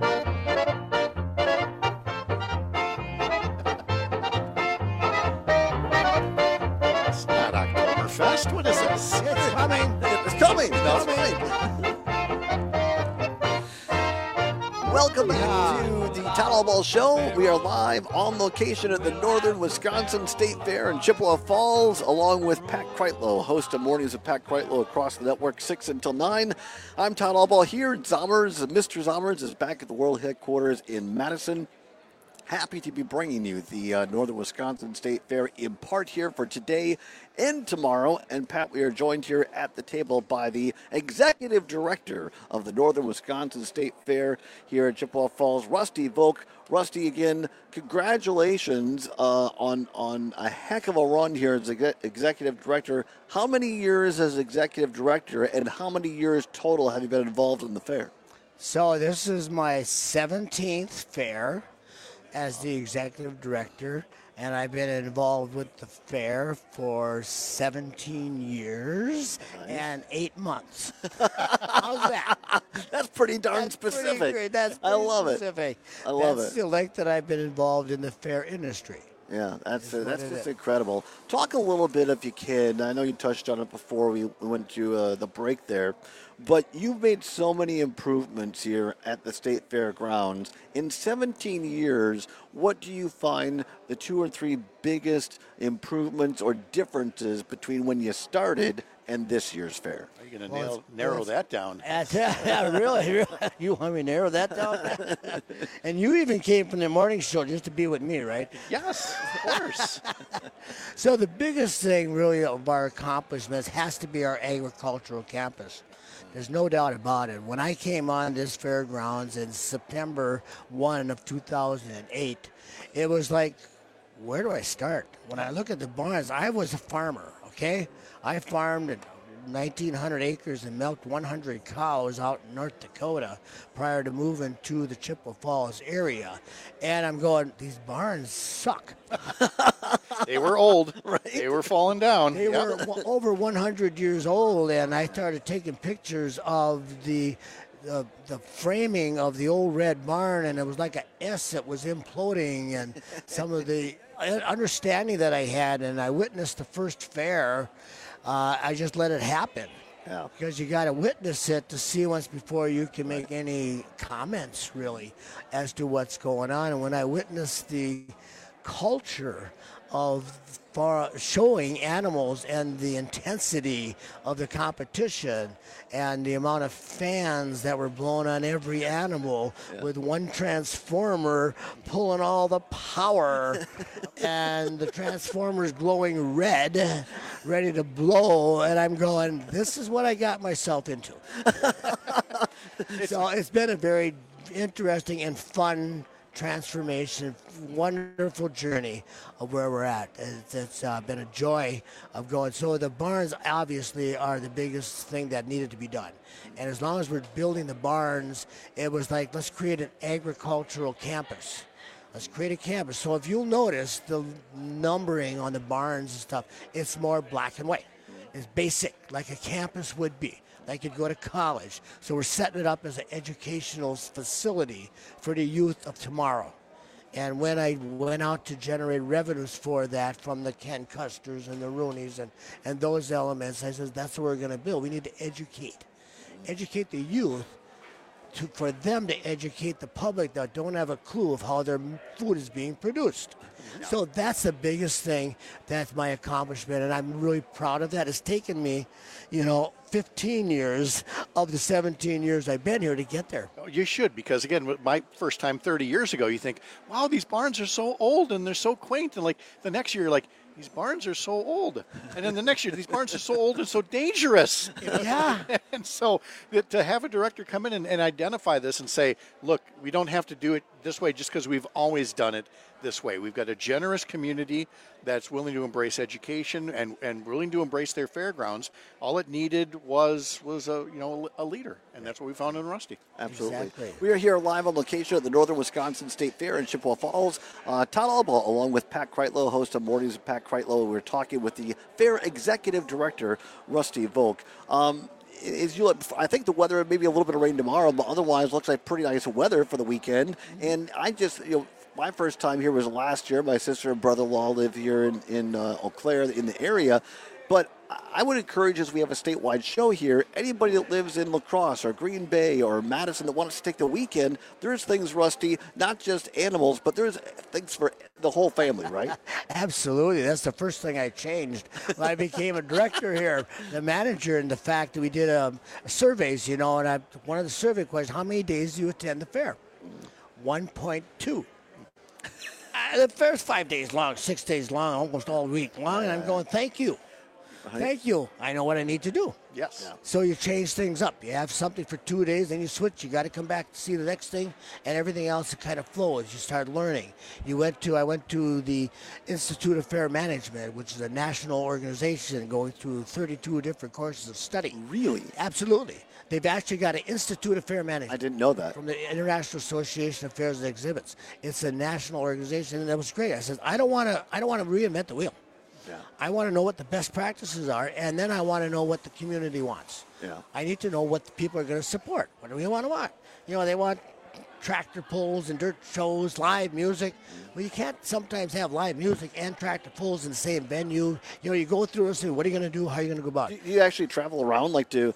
not Oktoberfest. What is this? It's coming. It's coming. That's right. Welcome back to the Todd Albaugh Show. We are live on location at the Northern Wisconsin State Fair in Chippewa Falls, along with Pat Kreitlow, host of Mornings with Pat Kreitlow across the network, 6 until 9. I'm Todd Albaugh here. Zommers, Mr. Zommers is back at the World Headquarters in Madison. Happy to be bringing you the Northern Wisconsin State Fair in part here for today and tomorrow. And Pat, we are joined here at the table by the executive director of the Northern Wisconsin State Fair here at Chippewa Falls, Rusty Volk. Rusty, again, congratulations on a heck of a run here as executive director. How many years as executive director and how many years total have you been involved in the fair? So this is my 17th fair as the executive director, and I've been involved with the fair for 17 years and 8 months. How's that? That's pretty darn specific. Pretty great. That's pretty I love specific. it. I love That's it. the length that I've been involved in the fair industry. Yeah, that's just incredible. Talk a little bit, if you can. I know you touched on it before we went to the break there, but you've made so many improvements here at the State Fairgrounds. In 17 years, what do you find the 2 or 3 biggest improvements or differences between when you started and this year's fair? Are you going to narrow that down? Really? You want me to narrow that down? And you even came from the morning show just to be with me, right? Yes, of course. So the biggest thing really of our accomplishments has to be our agricultural campus. There's no doubt about it. When I came on this fairgrounds in September 1 of 2008, it was like, where do I start? When I look at the barns, I was a farmer, okay? I farmed 1,900 acres and milked 100 cows out in North Dakota prior to moving to the Chippewa Falls area. And I'm going, these barns suck. They were old. Right? They were falling down. They were over 100 years old, and I started taking pictures of the framing of the old red barn, and it was like a S that was imploding, and some of the understanding that I had, and I witnessed the first fair. I just let it happen. Yeah. Because you got to witness it to see once before you can make any comments, really, as to what's going on. And when I witnessed the culture of showing animals and the intensity of the competition and the amount of fans that were blown on every animal with one transformer pulling all the power and the transformers glowing red, ready to blow, and I'm going, this is what I got myself into. So it's been a very interesting and fun transformation, wonderful journey of where we're at. It's been a joy of going. So the barns obviously are the biggest thing that needed to be done. And as long as we're building the barns, it was like, let's create an agricultural campus. Let's create a campus. So if you'll notice the numbering on the barns and stuff, it's more black and white. It's basic, like a campus would be. They could go to college. So we're setting it up as an educational facility for the youth of tomorrow. And when I went out to generate revenues for that from the Ken Custers and the Rooneys and those elements, I said, that's what we're going to build. We need to educate the youth for them to educate the public that don't have a clue of how their food is being produced. So that's the biggest thing. That's my accomplishment, and I'm really proud of that. It's taken me, 15 years of the 17 years I've been here to get there. You should, because again, my first time 30 years ago, you think, wow, these barns are so old and they're so quaint. And like the next year, you're like, these barns are so old. And then the next year, these barns are so old and so dangerous. Yeah. And so to have a director come in and identify this and say, look, we don't have to do it this way just because we've always done it this way. We've got a generous community that's willing to embrace education and willing to embrace their fairgrounds. All it needed was a leader, and that's what we found in Rusty. Absolutely. Exactly. We are here live on location at the Northern Wisconsin State Fair in Chippewa Falls. Todd Alba, along with Pat Kreitlow, host of Mornings with Pat Kreitlow. We're talking with the Fair Executive Director, Rusty Volk. I think the weather, maybe a little bit of rain tomorrow, but otherwise looks like pretty nice weather for the weekend. And I just, my first time here was last year. My sister and brother-in-law live here in Eau Claire, in the area. But I would encourage, as we have a statewide show here, anybody that lives in La Crosse or Green Bay or Madison that wants to take the weekend, there's things, Rusty, not just animals, but there's things for the whole family, right? Absolutely. That's the first thing I changed when I became a director here, the manager, and the fact that we did surveys, and one of the survey questions, how many days do you attend the fair? 1.2. The fair's 5 days long, 6 days long, almost all week long, and I'm going, thank you. Thank you. I know what I need to do. Yes. Yeah. So you change things up. You have something for 2 days, then you switch. You got to come back to see the next thing, and everything else kind of flows. You start learning. I went to the Institute of Fair Management, which is a national organization going through 32 different courses of study. Really? Absolutely. They've actually got an Institute of Fair Management. I didn't know that. From the International Association of Fairs and Exhibits. It's a national organization, and that was great. I said, I don't want to reinvent the wheel. Yeah. I want to know what the best practices are, and then I want to know what the community wants. Yeah. I need to know what the people are going to support. What do we want to want? They want tractor pulls and dirt shows, live music. Well, you can't sometimes have live music and tractor pulls in the same venue. You go through and say, what are you going to do? How are you going to go about it? Do you actually travel around, like to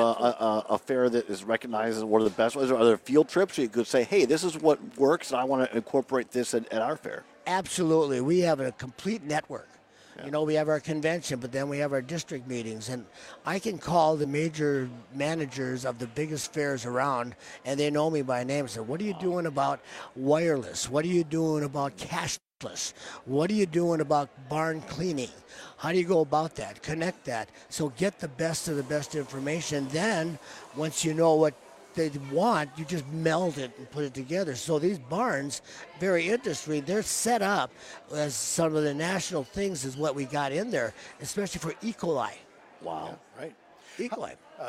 a fair that is recognized as one of the best ones? Or are there field trips where you could say, hey, this is what works, and I want to incorporate this at our fair? Absolutely. We have a complete network. Yeah. We have our convention, but then we have our district meetings. And I can call the major managers of the biggest fairs around, and they know me by name. So what are you doing about wireless? What are you doing about cashless? What are you doing about barn cleaning? How do you go about that? Connect that. So get the best of the best information. Then once you know what they want, you just meld it and put it together. So these barns, very interesting, they're set up as some of the national things is what we got in there, especially for E. coli. Wow. Yeah, right. E. coli.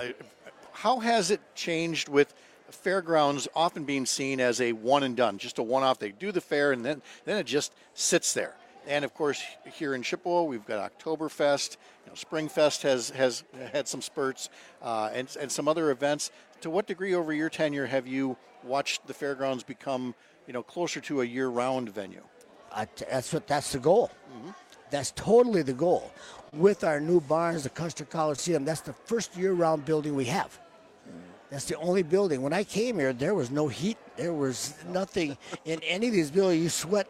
How has it changed with fairgrounds often being seen as a one and done, just a one-off? They do the fair and then it just sits there. And of course, here in Chippewa, we've got Oktoberfest. Springfest has had some spurts, and some other events. To what degree over your tenure have you watched the fairgrounds become, closer to a year-round venue? That's the goal. Mm-hmm. That's totally the goal. With our new barns, the Custer Coliseum, that's the first year-round building we have. That's the only building. When I came here, there was no heat. There was nothing in any of these buildings. You sweat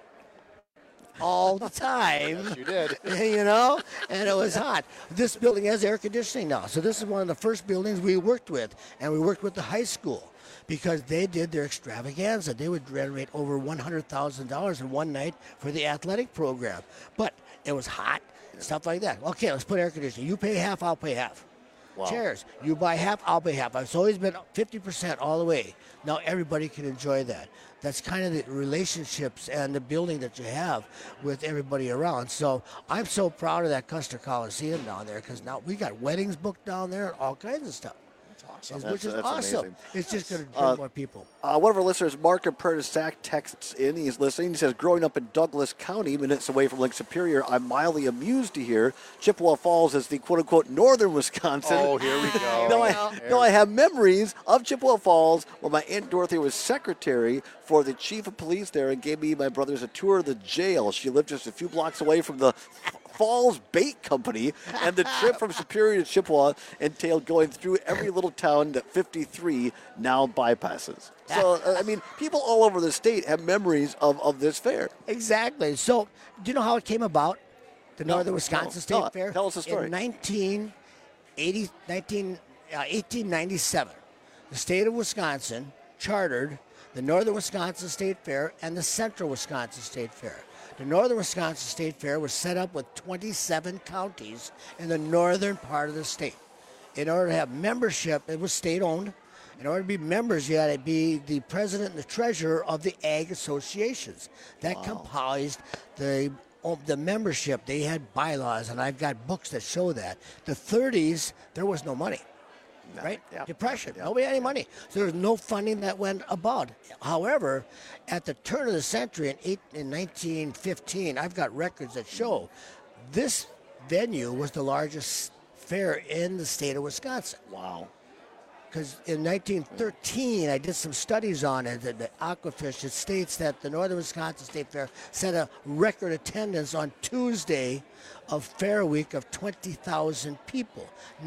all the time. Yes, you did. And it was hot. This building has air conditioning now. So this is one of the first buildings we worked with. And we worked with the high school because they did their extravaganza. They would generate over $100,000 in one night for the athletic program. But it was hot, stuff like that. Okay, let's put air conditioning. You pay half, I'll pay half. Wow. Chairs. You buy half, I'll pay half. It's always been 50% all the way. Now everybody can enjoy that. That's kind of the relationships and the building that you have with everybody around. So I'm so proud of that Custer Coliseum down there because now we got weddings booked down there and all kinds of stuff. That's awesome. Which is That's awesome. amazing. It's just going to bring more people. One of our listeners, Mark in Prentice Sac, texts in. He's listening. He says, growing up in Douglas County, minutes away from Lake Superior, I'm mildly amused to hear Chippewa Falls is the quote-unquote northern Wisconsin. Oh, here we go. I have memories of Chippewa Falls where my Aunt Dorothy was secretary for the chief of police there and gave me and my brothers a tour of the jail. She lived just a few blocks away from the Falls Bait Company, and the trip from Superior to Chippewa entailed going through every little town that 53 now bypasses. So, I mean, people all over the state have memories of this fair. Exactly. So, do you know how it came about? The Northern Wisconsin State Fair? Tell us the story. In 1897, the state of Wisconsin chartered the Northern Wisconsin State Fair and the Central Wisconsin State Fair. The Northern Wisconsin State Fair was set up with 27 counties in the northern part of the state. In order to have membership, it was state-owned. In order to be members, you had to be the president and the treasurer of the ag associations. That comprised the membership. They had bylaws, and I've got books that show that. The 30s, there was no money. Right? Yeah. Depression. Yeah. Nobody had any money. So there was no funding that went about. However, at the turn of the century in 1915, I've got records that show this venue was the largest fair in the state of Wisconsin. Wow. Because in 1913, I did some studies on it, the Aquafish. It states that the Northern Wisconsin State Fair set a record attendance on Tuesday of Fair Week of 20,000 people,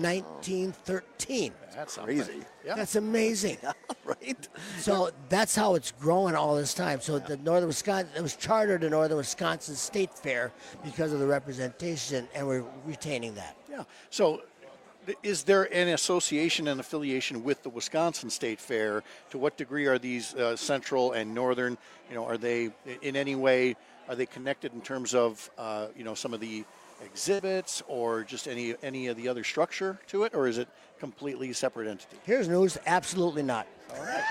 1913. That's crazy. Yeah. That's amazing. Right? So that's how it's growing all this time. So the Northern Wisconsin, it was chartered the Northern Wisconsin State Fair because of the representation, and we're retaining that. Yeah. So is there an association and affiliation with the Wisconsin State Fair? To what degree are these central and northern? Are they in any way, are they connected in terms of, some of the exhibits or just any of the other structure to it, or is it completely separate entity? Here's news: absolutely not. All right.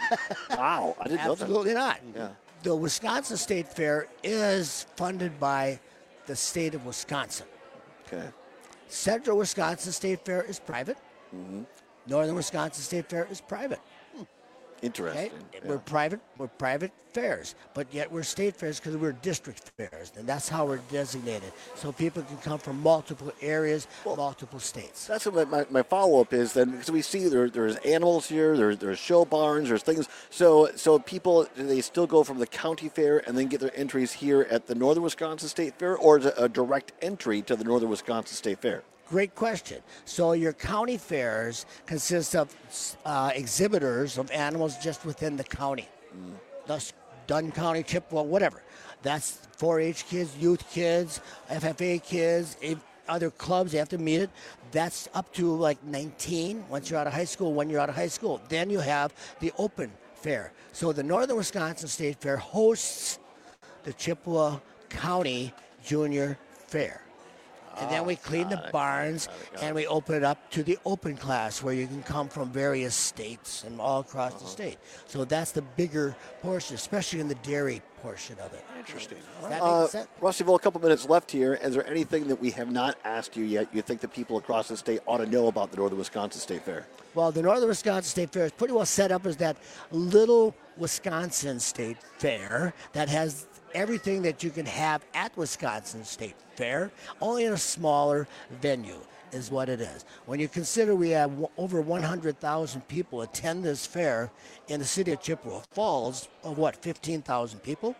Wow, I didn't know that. Absolutely not. Yeah. The Wisconsin State Fair is funded by the state of Wisconsin. Okay. Central Wisconsin State Fair is private. Mm-hmm. Northern Wisconsin State Fair is private. Interesting. Okay? Yeah. We're private fairs, but yet we're state fairs because we're district fairs, and that's how we're designated. So people can come from multiple areas, multiple states. That's what my follow-up is then, because we see there's animals here, there's show barns, there's things. So people, do they still go from the county fair and then get their entries here at the Northern Wisconsin State Fair, or is it a direct entry to the Northern Wisconsin State Fair? Great question. So your county fairs consist of exhibitors of animals just within the county. Thus, Dunn County, Chippewa, whatever. That's 4-H kids, youth kids, FFA kids, other clubs, they have to meet it. That's up to like 19 once you're out of high school, when you're out of high school. Then you have the open fair. So the Northern Wisconsin State Fair hosts the Chippewa County Junior Fair. And then we clean the barns and we open it up to the open class where you can come from various states and all across the state. So that's the bigger portion, especially in the dairy portion of it. Interesting. Does that make sense? Rustyville, a couple minutes left here. Is there anything that we have not asked you yet you think that people across the state ought to know about the Northern Wisconsin State Fair? Well, the Northern Wisconsin State Fair is pretty well set up as that little Wisconsin State Fair that has everything that you can have at Wisconsin State Fair, only in a smaller venue is what it is. When you consider we have over 100,000 people attend this fair in the city of Chippewa Falls, of 15,000 people,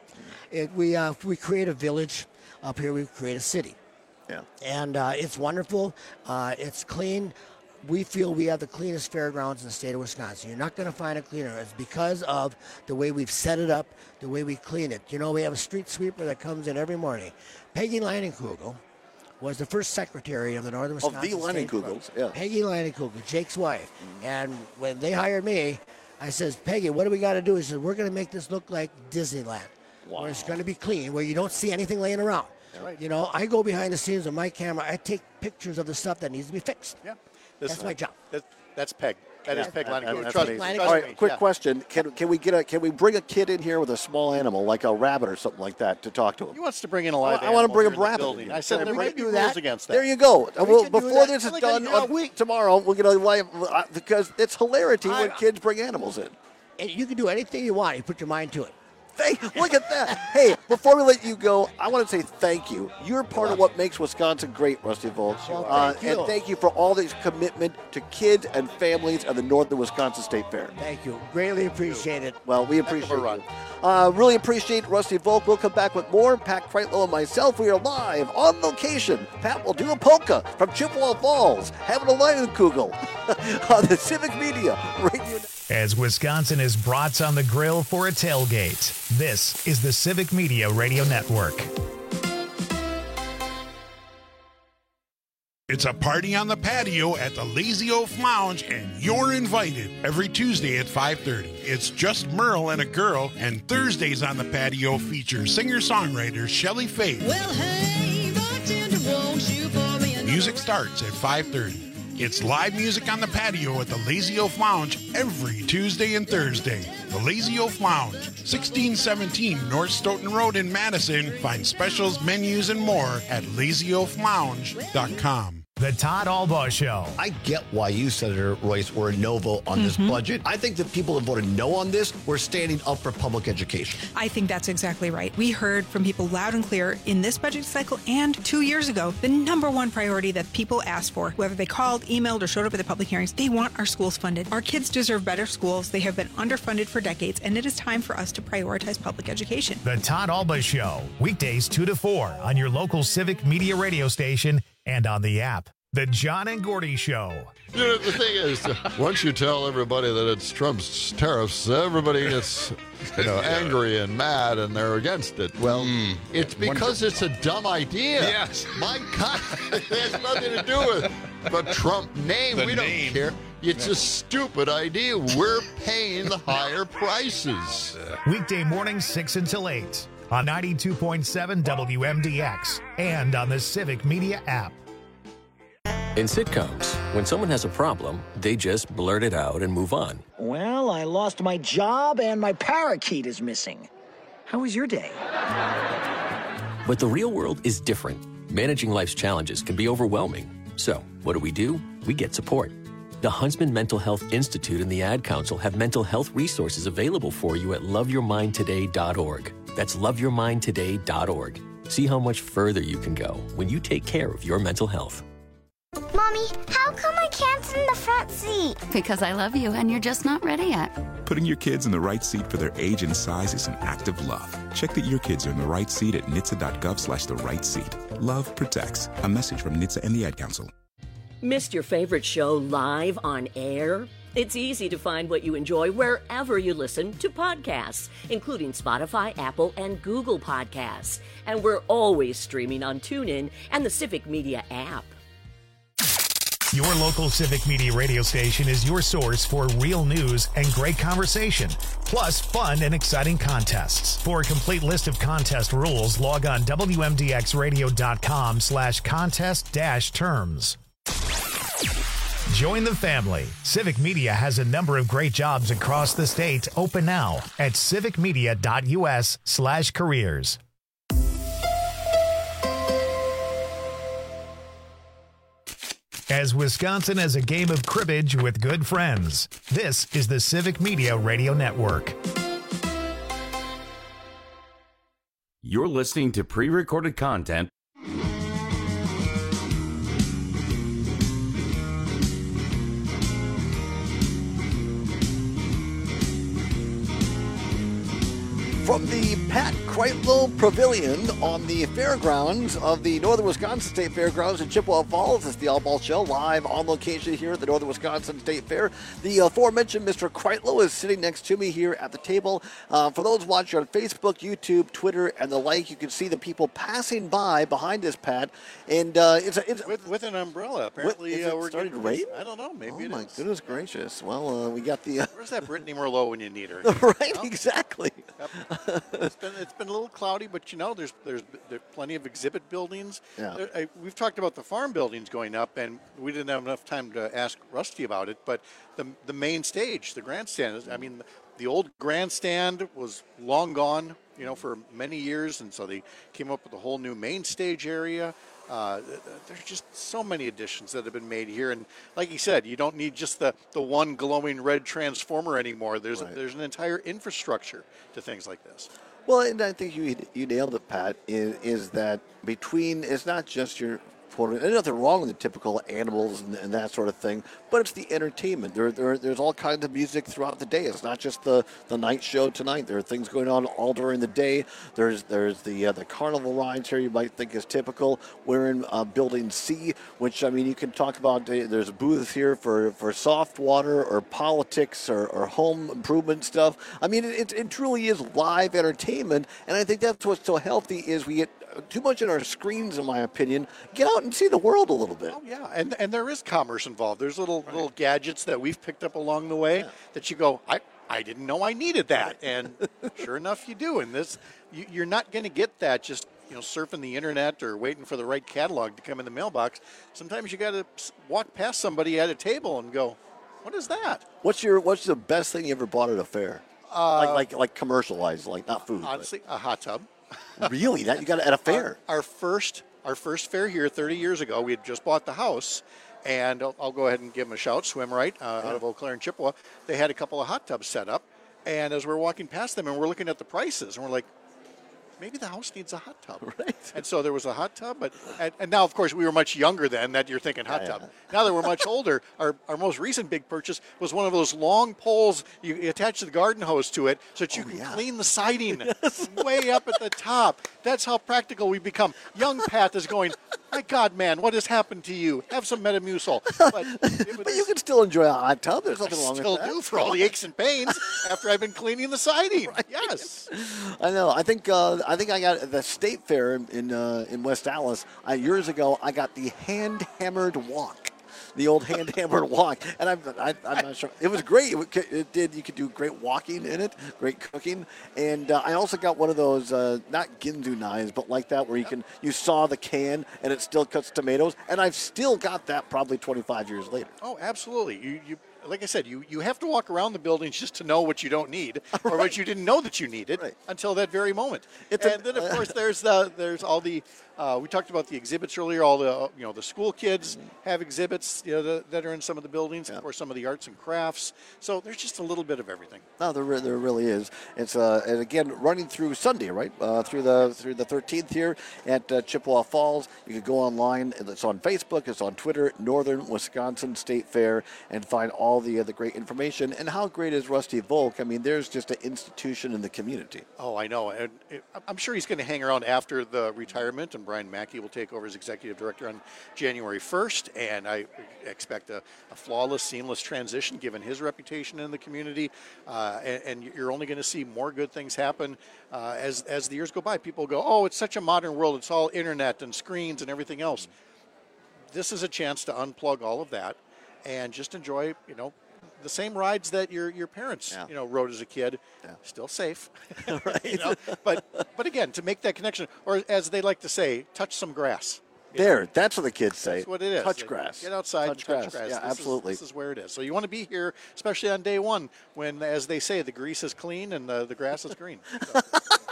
we create a village up here, we create a city. Yeah. And it's wonderful. It's clean. We feel we have the cleanest fairgrounds in the state of Wisconsin. You're not going to find a cleaner. It's because of the way we've set it up, the way we clean it. We have a street sweeper that comes in every morning. Peggy Leinenkugel was the first secretary of the Northern Wisconsin State Leinenkugels, yeah. Peggy Leinenkugel, Jake's wife. And when they hired me, I says, Peggy, what do we got to do? He says, we're going to make this look like Disneyland. Wow. Where it's going to be clean, where you don't see anything laying around. Right. I go behind the scenes with my camera. I take pictures of the stuff that needs to be fixed. Yeah. That's my job. That's Peg. That is peg line and cooter. That's Trust amazing. me. All right, quick question: Can we bring a kid in here with a small animal, like a rabbit or something like that, to talk to him? He wants to bring in a live I want to bring a animal here in the rabbit. building. I said there might be do rules against that. There you go. Before this is Like done tomorrow, we're going to live because it's hilarity when kids bring animals in. And you can do anything you want. You put your mind to it. Look at that. Hey, before we let you go, I want to say thank you. You're part of what makes Wisconsin great, Rusty Volk. And thank you for all this commitment to kids and families at the Northern Wisconsin State Fair. Thank you. Greatly appreciate it. Well, we appreciate it. Really appreciate Rusty Volk. We'll come back with more. Pat Kreitlow and myself, we are live on location. Pat will do a polka from Chippewa Falls, having a Leinenkugel on the Civic Media Radio. As Wisconsin is brats on the grill for a tailgate, this is the Civic Media Radio Network. It's a party on the patio at the Lazy Oaf Lounge, and you're invited every Tuesday at 5:30. It's just Merle and a girl, and Thursdays on the patio feature singer-songwriter Shelley Faith. Well, hey, bartender, won't you pour me another? Music starts at 5:30. It's live music on the patio at the Lazy Oaf Lounge every Tuesday and Thursday. The Lazy Oaf Lounge, 1617 North Stoughton Road in Madison. Find specials, menus, and more at lazyoaflounge.com. The Todd Albaugh Show. I get why you, Senator Royce, were a no vote on this budget. I think the people that voted no on this were standing up for public education. I think that's exactly right. We heard from people loud and clear in this budget cycle and 2 years ago, the number one priority that people asked for, whether they called, emailed, or showed up at the public hearings, they want our schools funded. Our kids deserve better schools. They have been underfunded for decades, and it is time for us to prioritize public education. The Todd Albaugh Show, weekdays 2 to 4 on your local Civic Media radio station and on the app. The John and Gordy Show. You know, the thing is, once you tell everybody that it's Trump's tariffs, everybody gets, angry and mad, and they're against it. Well, it's because it's a dumb idea. Yes. My God, it has nothing to do with the Trump name. We don't care. It's a stupid idea. We're paying the higher prices. Weekday mornings 6 until 8 on 92.7 WMDX and on the Civic Media app. In sitcoms, when someone has a problem, they just blurt it out and move on. Well, I lost my job and my parakeet is missing. How was your day? But the real world is different. Managing life's challenges can be overwhelming. So, what do? We get support. The Huntsman Mental Health Institute and the Ad Council have mental health resources available for you at loveyourmindtoday.org. That's loveyourmindtoday.org. See how much further you can go when you take care of your mental health. Mommy, how come I can't sit in the front seat? Because I love you and you're just not ready yet. Putting your kids in the right seat for their age and size is an act of love. Check that your kids are in the right seat at nhtsa.gov/the-right-seat. Love protects. A message from NHTSA and the Ad Council. Missed your favorite show live on air? It's easy to find what you enjoy wherever you listen to podcasts, including Spotify, Apple, and Google Podcasts. And we're always streaming on TuneIn and the Civic Media app. Your local Civic Media radio station is your source for real news and great conversation, plus fun and exciting contests. For a complete list of contest rules, log on WMDXradio.com/contest-terms. Join the family. Civic Media has a number of great jobs across the state open now at civicmedia.us/careers. As Wisconsin is a game of cribbage with good friends, this is the Civic Media Radio Network. You're listening to pre-recorded content. From the Pat Kreitlow Pavilion on the fairgrounds of the Northern Wisconsin State Fairgrounds in Chippewa Falls, it's the Albaugh Show, live on location here at the Northern Wisconsin State Fair. The aforementioned Mr. Kreitlow is sitting next to me here at the table. For those watching on Facebook, YouTube, Twitter, and the like, you can see the people passing by behind us, Pat. And it's with an umbrella. Apparently, we're starting to rain. I don't know. Maybe my goodness gracious. Well, we got the. Where's that Brittany Merlot when you need her? Right, exactly. It's been a little cloudy, but there's plenty of exhibit buildings. Yeah. We've talked about the farm buildings going up, and we didn't have enough time to ask Rusty about it. But the main stage, the grandstand, I mean, the old grandstand was long gone, for many years, and so they came up with a whole new main stage area. There's just so many additions that have been made here, and like you said, you don't need just the one glowing red transformer anymore. There's an entire infrastructure to things like this. Well, and I think you nailed it, Pat. Is that it's not just your. There's nothing wrong with the typical animals and that sort of thing, but it's the entertainment. There's all kinds of music throughout the day. It's not just the night show tonight. There are things going on all during the day. There's the carnival rides here you might think is typical. We're in Building C, which, I mean, you can talk about. There's a booth here for soft water or politics or home improvement stuff. I mean, it truly is live entertainment, and I think that's what's so healthy is we get too much in our screens, in my opinion. Get out and see the world a little bit. Oh, yeah, and there is commerce involved. There's little gadgets that we've picked up along the way that you go, I didn't know I needed that, and sure enough, you do. And you're not going to get that just surfing the internet or waiting for the right catalog to come in the mailbox. Sometimes you got to walk past somebody at a table and go, what is that? What's the best thing you ever bought at a fair? Like commercialized, like not food. Honestly, a hot tub. Really? That you got at a fair? Our first fair here 30 years ago, we had just bought the house, and I'll go ahead and give them a shout. Swim Right out of Eau Claire and Chippewa. They had a couple of hot tubs set up, and as we're walking past them, and we're looking at the prices, and we're like, maybe the house needs a hot tub. Right. And so there was a hot tub, and now, of course, we were much younger then that you're thinking hot tub. Now that we're much older, our most recent big purchase was one of those long poles you attach the garden hose to it so that you can clean the siding way up at the top. That's how practical we become. Young Pat is going, my God, man, what has happened to you? Have some Metamucil. But you can still enjoy a hot tub. There's nothing wrong with that. I still do for all the aches and pains after I've been cleaning the siding. Right. Yes. I know. I think I got the State Fair in West Allis years ago. I got the hand-hammered walk, the old hand-hammered walk, and I'm not sure. It was great. It did. You could do great walking in it, great cooking, and I also got one of those not Ginsu knives, but like that where you saw the can and it still cuts tomatoes, and I've still got that probably 25 years later. Oh, absolutely. You like I said, you have to walk around the buildings just to know what you don't need or what you didn't know that you needed until that very moment. Then, of course, there's all the we talked about the exhibits earlier. All the the school kids have exhibits that are in some of the buildings. Of course, some of the arts and crafts. So there's just a little bit of everything. No, there really is. It's and again running through Sunday, right? Through the 13th here at Chippewa Falls. You can go online. It's on Facebook. It's on Twitter. Northern Wisconsin State Fair, and find all the great information. And how great is Rusty Volk? I mean, there's just an institution in the community. Oh, I know. And I'm sure he's going to hang around after the retirement, and Brian Mackey will take over as executive director on January 1st. And I expect a flawless, seamless transition given his reputation in the community. And you're only going to see more good things happen as the years go by. People go, oh, it's such a modern world. It's all internet and screens and everything else. This is a chance to unplug all of that and just enjoy, the same rides that your parents, rode as a kid. Still safe, right? But again, to make that connection, or as they like to say, touch some grass. That's what the kids say. That's what it is. Touch grass. Get outside and touch grass. Yeah, absolutely. This is where it is. So you want to be here, especially on day one, when, as they say, the grease is clean and the grass is green. So.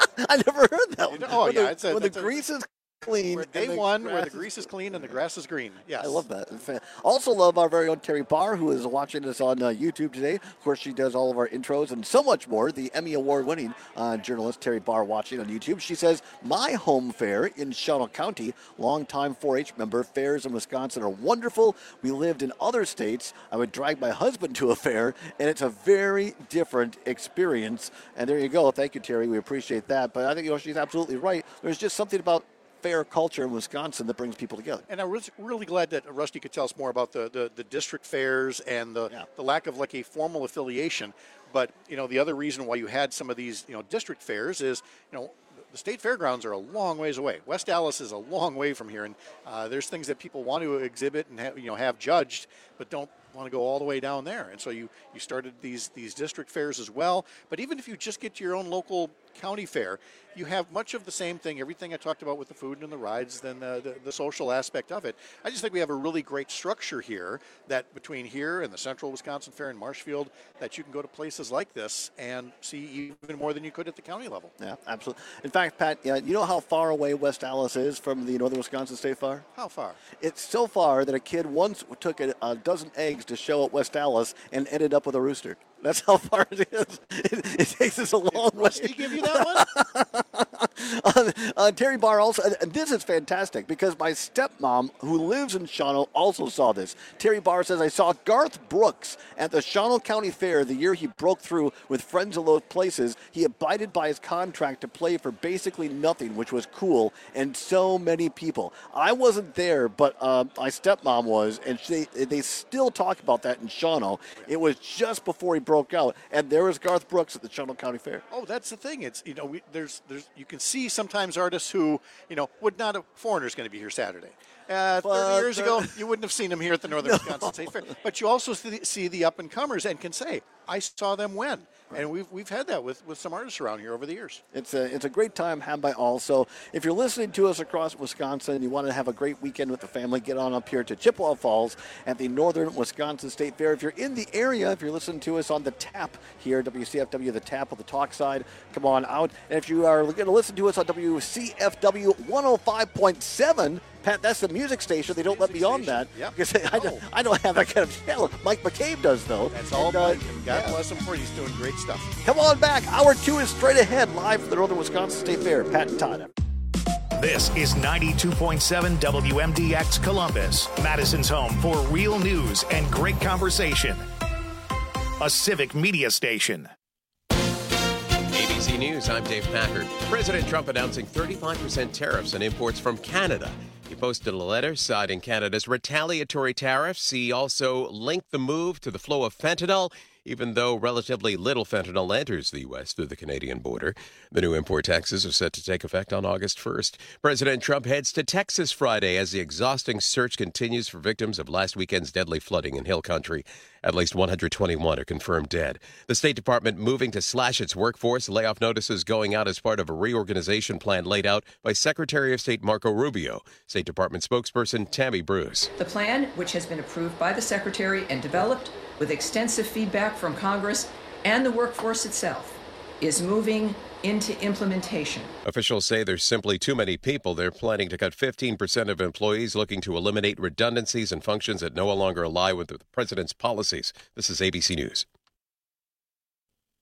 I never heard that one. Oh, yeah. When the grease is clean. Day one, where the grease is clean and the grass is green. Yes. I love that. Also love our very own Terry Barr, who is watching us on YouTube today. Of course, she does all of our intros and so much more. The Emmy Award-winning journalist Terry Barr watching on YouTube. She says, my home fair in Shawano County, longtime 4-H member, fairs in Wisconsin are wonderful. We lived in other states. I would drag my husband to a fair, and it's a very different experience. And there you go. Thank you, Terry. We appreciate that. But I think she's absolutely right. There's just something about fair culture in Wisconsin that brings people together. And I was really glad that Rusty could tell us more about the district fairs and the lack of like a formal affiliation. But, the other reason why you had some of these, district fairs is, the state fairgrounds are a long ways away. West Allis is a long way from here, and there's things that people want to exhibit and have judged, but don't want to go all the way down there. And so you started these district fairs as well. But even if you just get to your own local county fair, you have much of the same thing, everything I talked about with the food and the rides, then the social aspect of it. I just think we have a really great structure here that between here and the Central Wisconsin Fair in Marshfield, that you can go to places like this and see even more than you could at the county level. Yeah, absolutely. In fact, Pat, you know how far away West Allis is from the Northern Wisconsin State Fair? How far? It's so far that a kid once took a dozen eggs to show at West Allis and ended up with a rooster. That's how far it is. It takes us a long way. Did he give you that one? Terry Barr also, and this is fantastic because my stepmom, who lives in Shawano, also saw this. Terry Barr says, I saw Garth Brooks at the Shawano County Fair the year he broke through with Friends of Low Places. He abided by his contract to play for basically nothing, which was cool, and so many people. I wasn't there, but my stepmom was, and they still talk about that in Shawano. It was just before he broke out, and there was Garth Brooks at the Shawano County Fair. Oh, that's the thing. It's, there's you can see sometimes artists who, would not have, Foreigner's going to be here Saturday. 30 years ago, you wouldn't have seen them here at the Northern Wisconsin State Fair. But you also see the up-and-comers and can say, I saw them when. Right. And we've had that with some artists around here over the years. It's a great time had by all. So if you're listening to us across Wisconsin and you want to have a great weekend with the family, get on up here to Chippewa Falls at the Northern Wisconsin State Fair. If you're in the area, if you're listening to us on the Tap here, WCFW, the Tap on the talk side, come on out. And if you are going to listen to us on WCFW 105.7, Pat, that's the music station. They don't let me on that. Yep. Because I don't have that kind of channel. Mike McCabe does, though. That's all Mike. God bless him for it. He's doing great stuff. Come on back. Hour 2 is straight ahead, live from the Northern Wisconsin State Fair. Pat and Todd. This is 92.7 WMDX Columbus, Madison's home for real news and great conversation. A civic media station. ABC News, I'm Dave Packard. President Trump announcing 35% tariffs on imports from Canada. He posted a letter citing Canada's retaliatory tariffs. He also linked the move to the flow of fentanyl, even though relatively little fentanyl enters the U.S. through the Canadian border. The new import taxes are set to take effect on August 1st. President Trump heads to Texas Friday as the exhausting search continues for victims of last weekend's deadly flooding in Hill Country. At least 121 are confirmed dead. The State Department moving to slash its workforce, layoff notices going out as part of a reorganization plan laid out by Secretary of State Marco Rubio. State Department spokesperson Tammy Bruce. The plan, which has been approved by the Secretary and developed with extensive feedback from Congress and the workforce itself, is moving into implementation. Officials say there's simply too many people. They're planning to cut 15% of employees, looking to eliminate redundancies and functions that no longer align with the president's policies. This is ABC News.